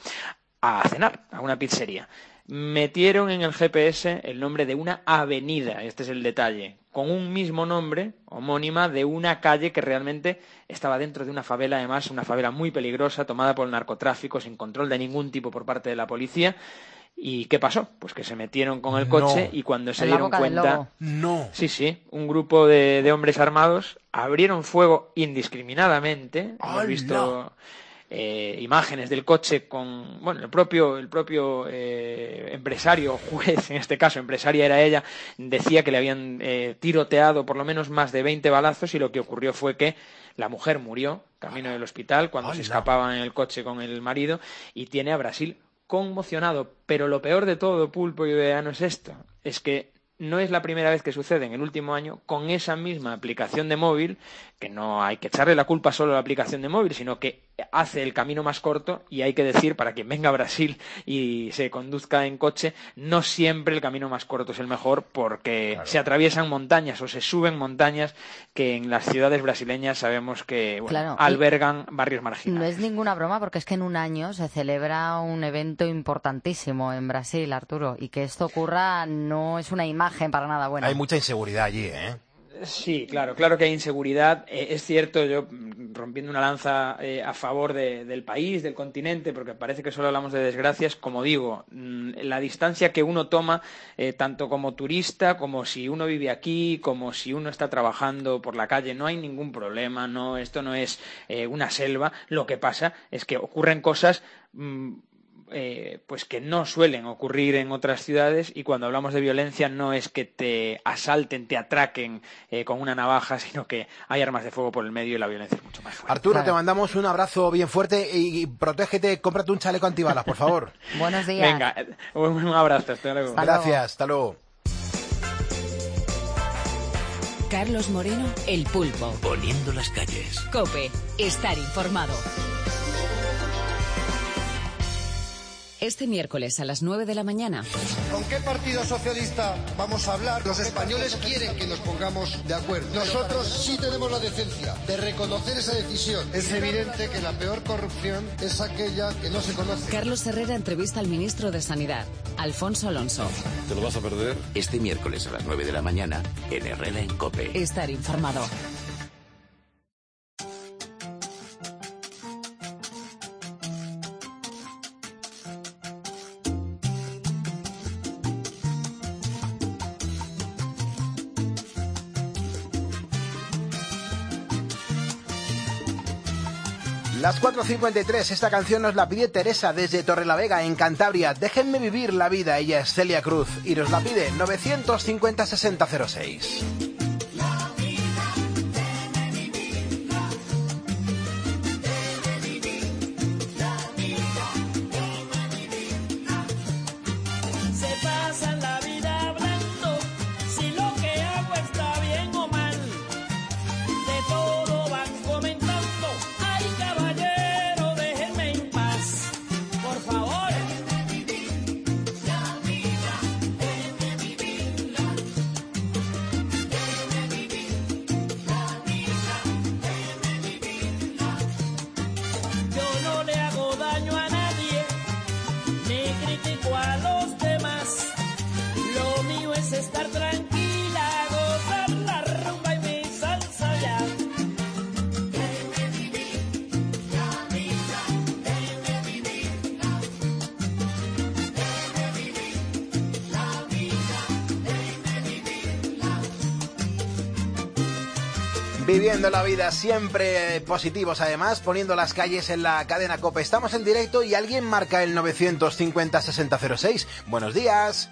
a cenar, a una pizzería. Metieron en el G P S el nombre de una avenida, este es el detalle, con un mismo nombre, homónima, de una calle que realmente estaba dentro de una favela, además una favela muy peligrosa, tomada por el narcotráfico, sin control de ningún tipo por parte de la policía. ¿Y qué pasó? Pues que se metieron con el coche No. y cuando se En la dieron boca del cuenta... lobo. No. Sí, sí, un grupo de, de hombres armados abrieron fuego indiscriminadamente. Hemos ¡Hala! visto eh, imágenes del coche con, bueno, el propio, el propio eh, empresario, juez, en este caso, empresaria era ella, decía que le habían eh, tiroteado por lo menos más de veinte balazos y lo que ocurrió fue que la mujer murió camino del hospital cuando se ¡Hala! escapaba en el coche con el marido y tiene a Brasil conmocionado. Pero lo peor de todo, Pulpo y Beano, es esto, es que no es la primera vez que sucede en el último año con esa misma aplicación de móvil, que no hay que echarle la culpa solo a la aplicación de móvil, sino que hace el camino más corto, y hay que decir, para quien venga a Brasil y se conduzca en coche, no siempre el camino más corto es el mejor, porque claro, se atraviesan montañas o se suben montañas que en las ciudades brasileñas sabemos que bueno, claro, albergan barrios marginales. No es ninguna broma, porque es que en un año se celebra un evento importantísimo en Brasil, Arturo, y que esto ocurra no es una imagen para nada buena. Hay mucha inseguridad allí, ¿eh? Sí, claro, claro que hay inseguridad. Eh, es cierto, yo rompiendo una lanza eh, a favor de, del país, del continente, porque parece que solo hablamos de desgracias, como digo, mmm, la distancia que uno toma, eh, tanto como turista, como si uno vive aquí, como si uno está trabajando por la calle, no hay ningún problema, no, esto no es eh, una selva. Lo que pasa es que ocurren cosas mmm, Eh, pues que no suelen ocurrir en otras ciudades, y cuando hablamos de violencia no es que te asalten, te atraquen eh, con una navaja, sino que hay armas de fuego por el medio y la violencia es mucho más fuerte. Arturo, claro, te mandamos un abrazo bien fuerte y, y protégete, cómprate un chaleco antibalas, por favor. Buenos días. Venga, un abrazo, hasta luego. Hasta Gracias, luego. Hasta luego. Carlos Moreno, El Pulpo. Poniendo las calles. COPE, estar informado. Este miércoles a las nueve de la mañana. ¿Con qué partido socialista vamos a hablar? Los españoles quieren que nos pongamos de acuerdo. Nosotros sí tenemos la decencia de reconocer esa decisión. Es evidente que la peor corrupción es aquella que no se conoce. Carlos Herrera entrevista al ministro de Sanidad, Alfonso Alonso. ¿Te lo vas a perder? Este miércoles a las nueve de la mañana en Herrera en COPE. Estar informado. Las cuatro cincuenta y tres, esta canción nos la pide Teresa desde Torrelavega, en Cantabria. Déjenme vivir la vida, ella es Celia Cruz y nos la pide novecientos cincuenta sesenta cero seis. Viviendo la vida, siempre positivos además, poniendo las calles en la cadena COPE. Estamos en directo y alguien marca el novecientos cincuenta sesenta cero seis. Buenos días.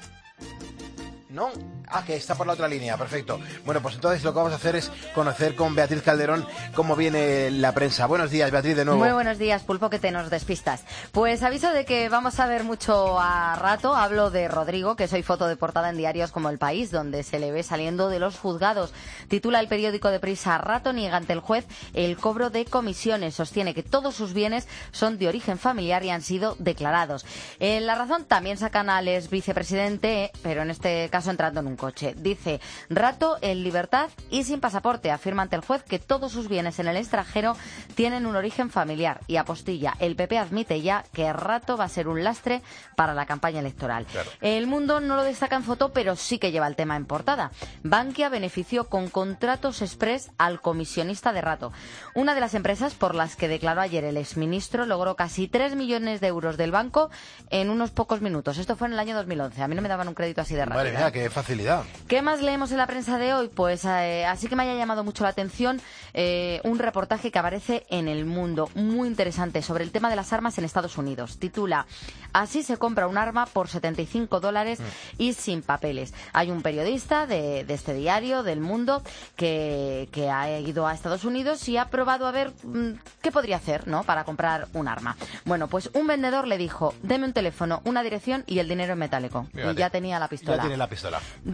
¿No? Ah, que está por la otra línea, perfecto. Bueno, pues entonces lo que vamos a hacer es conocer con Beatriz Calderón cómo viene la prensa. Buenos días, Beatriz, de nuevo. Muy buenos días, Pulpo, que te nos despistas. Pues aviso de que vamos a ver mucho a rato. Hablo de Rodrigo, que soy foto de portada en diarios como El País, donde se le ve saliendo de los juzgados. Titula el periódico de Prisa: a rato niega ante el juez el cobro de comisiones. Sostiene que todos sus bienes son de origen familiar y han sido declarados. En La Razón también sacan al ex vicepresidente, pero en este caso entrando en un coche. Dice: Rato en libertad y sin pasaporte. Afirma ante el juez que todos sus bienes en el extranjero tienen un origen familiar. Y apostilla: el P P admite ya que Rato va a ser un lastre para la campaña electoral. Claro. El Mundo no lo destaca en foto, pero sí que lleva el tema en portada. Bankia benefició con contratos express al comisionista de Rato. Una de las empresas por las que declaró ayer el exministro logró casi tres millones de euros del banco en unos pocos minutos. Esto fue en el año dos mil once. A mí no me daban un crédito así de rápido. Madre mía, qué facilidad. ¿Qué más leemos en la prensa de hoy? Pues eh, así que me haya llamado mucho la atención eh, un reportaje que aparece en El Mundo, muy interesante, sobre el tema de las armas en Estados Unidos. Titula: así se compra un arma por setenta y cinco dólares y sin papeles. Hay un periodista de, de este diario, del Mundo, que, que ha ido a Estados Unidos y ha probado a ver mmm, qué podría hacer, ¿no?, para comprar un arma. Bueno, pues un vendedor le dijo: deme un teléfono, una dirección y el dinero en metálico. Fíjate. Y ya tenía la pistola. Ya tiene la pistola.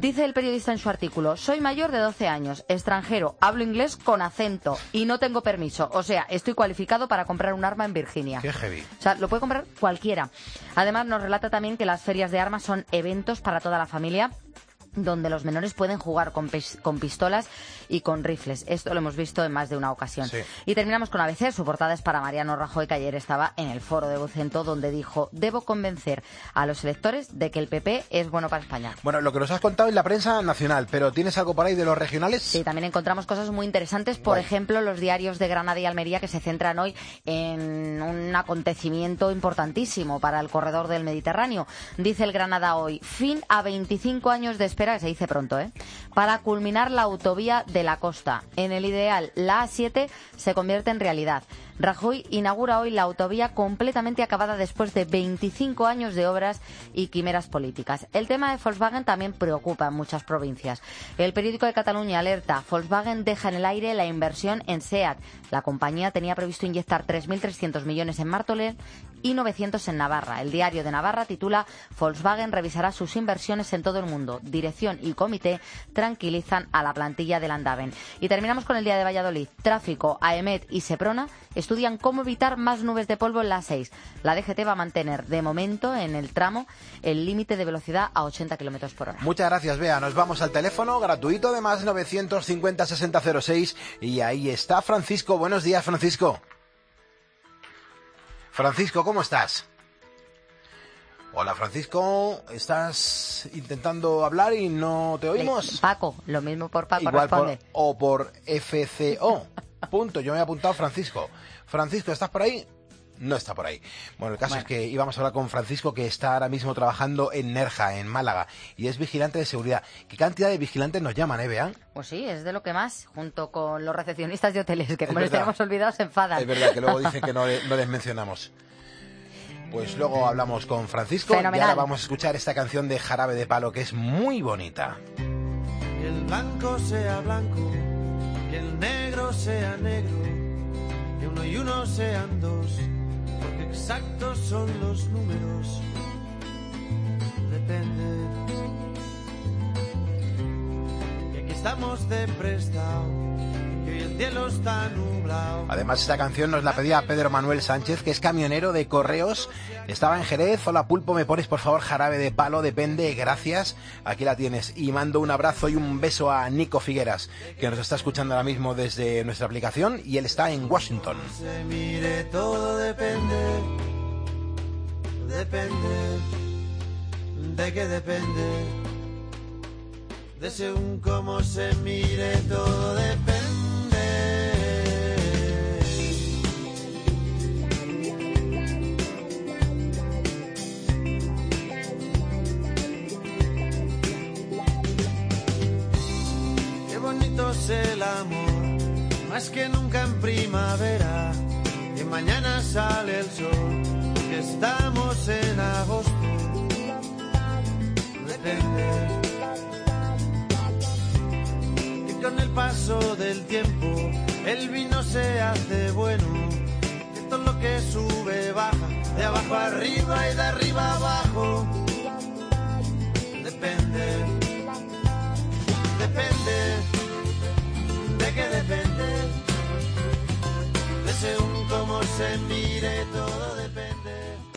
Dice el periodista en su artículo: soy mayor de doce años, extranjero, hablo inglés con acento y no tengo permiso. O sea, estoy cualificado para comprar un arma en Virginia. Qué heavy. O sea, lo puede comprar cualquiera. Además, nos relata también que las ferias de armas son eventos para toda la familia, donde los menores pueden jugar con, pis- con pistolas y con rifles. Esto lo hemos visto en más de una ocasión. Sí. Y terminamos con A B C. Su portada es para Mariano Rajoy, que ayer estaba en el foro de Vocento, donde dijo: debo convencer a los electores de que el P P es bueno para España. Bueno, lo que nos has contado es la prensa nacional, pero ¿tienes algo por ahí de los regionales? Sí, también encontramos cosas muy interesantes. Por Guay. ejemplo, los diarios de Granada y Almería, que se centran hoy en un acontecimiento importantísimo para el corredor del Mediterráneo. Dice el Granada hoy: fin a veinticinco años de espera, que se dice pronto, ¿eh?, para culminar la autovía de la costa. En el ideal, la A siete se convierte en realidad. Rajoy inaugura hoy la autovía completamente acabada después de veinticinco años de obras y quimeras políticas. El tema de Volkswagen también preocupa en muchas provincias. El periódico de Cataluña alerta: Volkswagen deja en el aire la inversión en SEAT. La compañía tenía previsto inyectar tres mil trescientos millones en Martorell y novecientos en Navarra. El diario de Navarra titula: Volkswagen revisará sus inversiones en todo el mundo. Dirección y comité tranquilizan a la plantilla del Andaven. Y terminamos con el día de Valladolid. Tráfico, AEMET y Seprona estudian cómo evitar más nubes de polvo en la A seis. La D G T va a mantener de momento en el tramo el límite de velocidad a ochenta kilómetros por hora. Muchas gracias, Bea. Nos vamos al teléfono gratuito de más novecientos cincuenta sesenta cero seis y ahí está Francisco. Buenos días, Francisco. Francisco, ¿cómo estás? Hola, Francisco. ¿Estás intentando hablar y no te oímos? Paco, lo mismo por Paco. Igual responde. por, o por F C O. Punto. Yo me he apuntado Francisco. Francisco, ¿estás por ahí? No está por ahí. Bueno, el caso Bueno. es que íbamos a hablar con Francisco, que está ahora mismo trabajando en Nerja, en Málaga, y es vigilante de seguridad. ¿Qué cantidad de vigilantes nos llaman, eh, Bea? Pues sí, es de lo que más, junto con los recepcionistas de hoteles, que como Es les verdad. tenemos olvidados se enfadan. Es verdad que luego dicen que no, le- no les mencionamos. Pues luego hablamos con Francisco. Fenomenal. Y ahora vamos a escuchar esta canción de Jarabe de Palo, que es muy bonita. Que el blanco sea blanco, que el negro sea negro, que uno y uno sean dos, porque exactos son los números. Depende. Que aquí estamos de prestado, que hoy el cielo está nublado. Además, esta canción nos la pedía Pedro Manuel Sánchez, que es camionero de correos. Estaba en Jerez. Hola, Pulpo, ¿me pones por favor Jarabe de Palo? Depende, gracias. Aquí la tienes. Y mando un abrazo y un beso a Nico Figueras, que nos está escuchando ahora mismo desde nuestra aplicación, y él está en Washington. Se mire, todo depende, depende, de qué depende, de según cómo se mire, todo depende. Qué bonito es el amor, más que nunca en primavera, que mañana sale el sol, que estamos en agosto. Depende. Que con el paso del tiempo el vino se hace bueno, que todo lo que sube baja, de abajo arriba y de arriba abajo.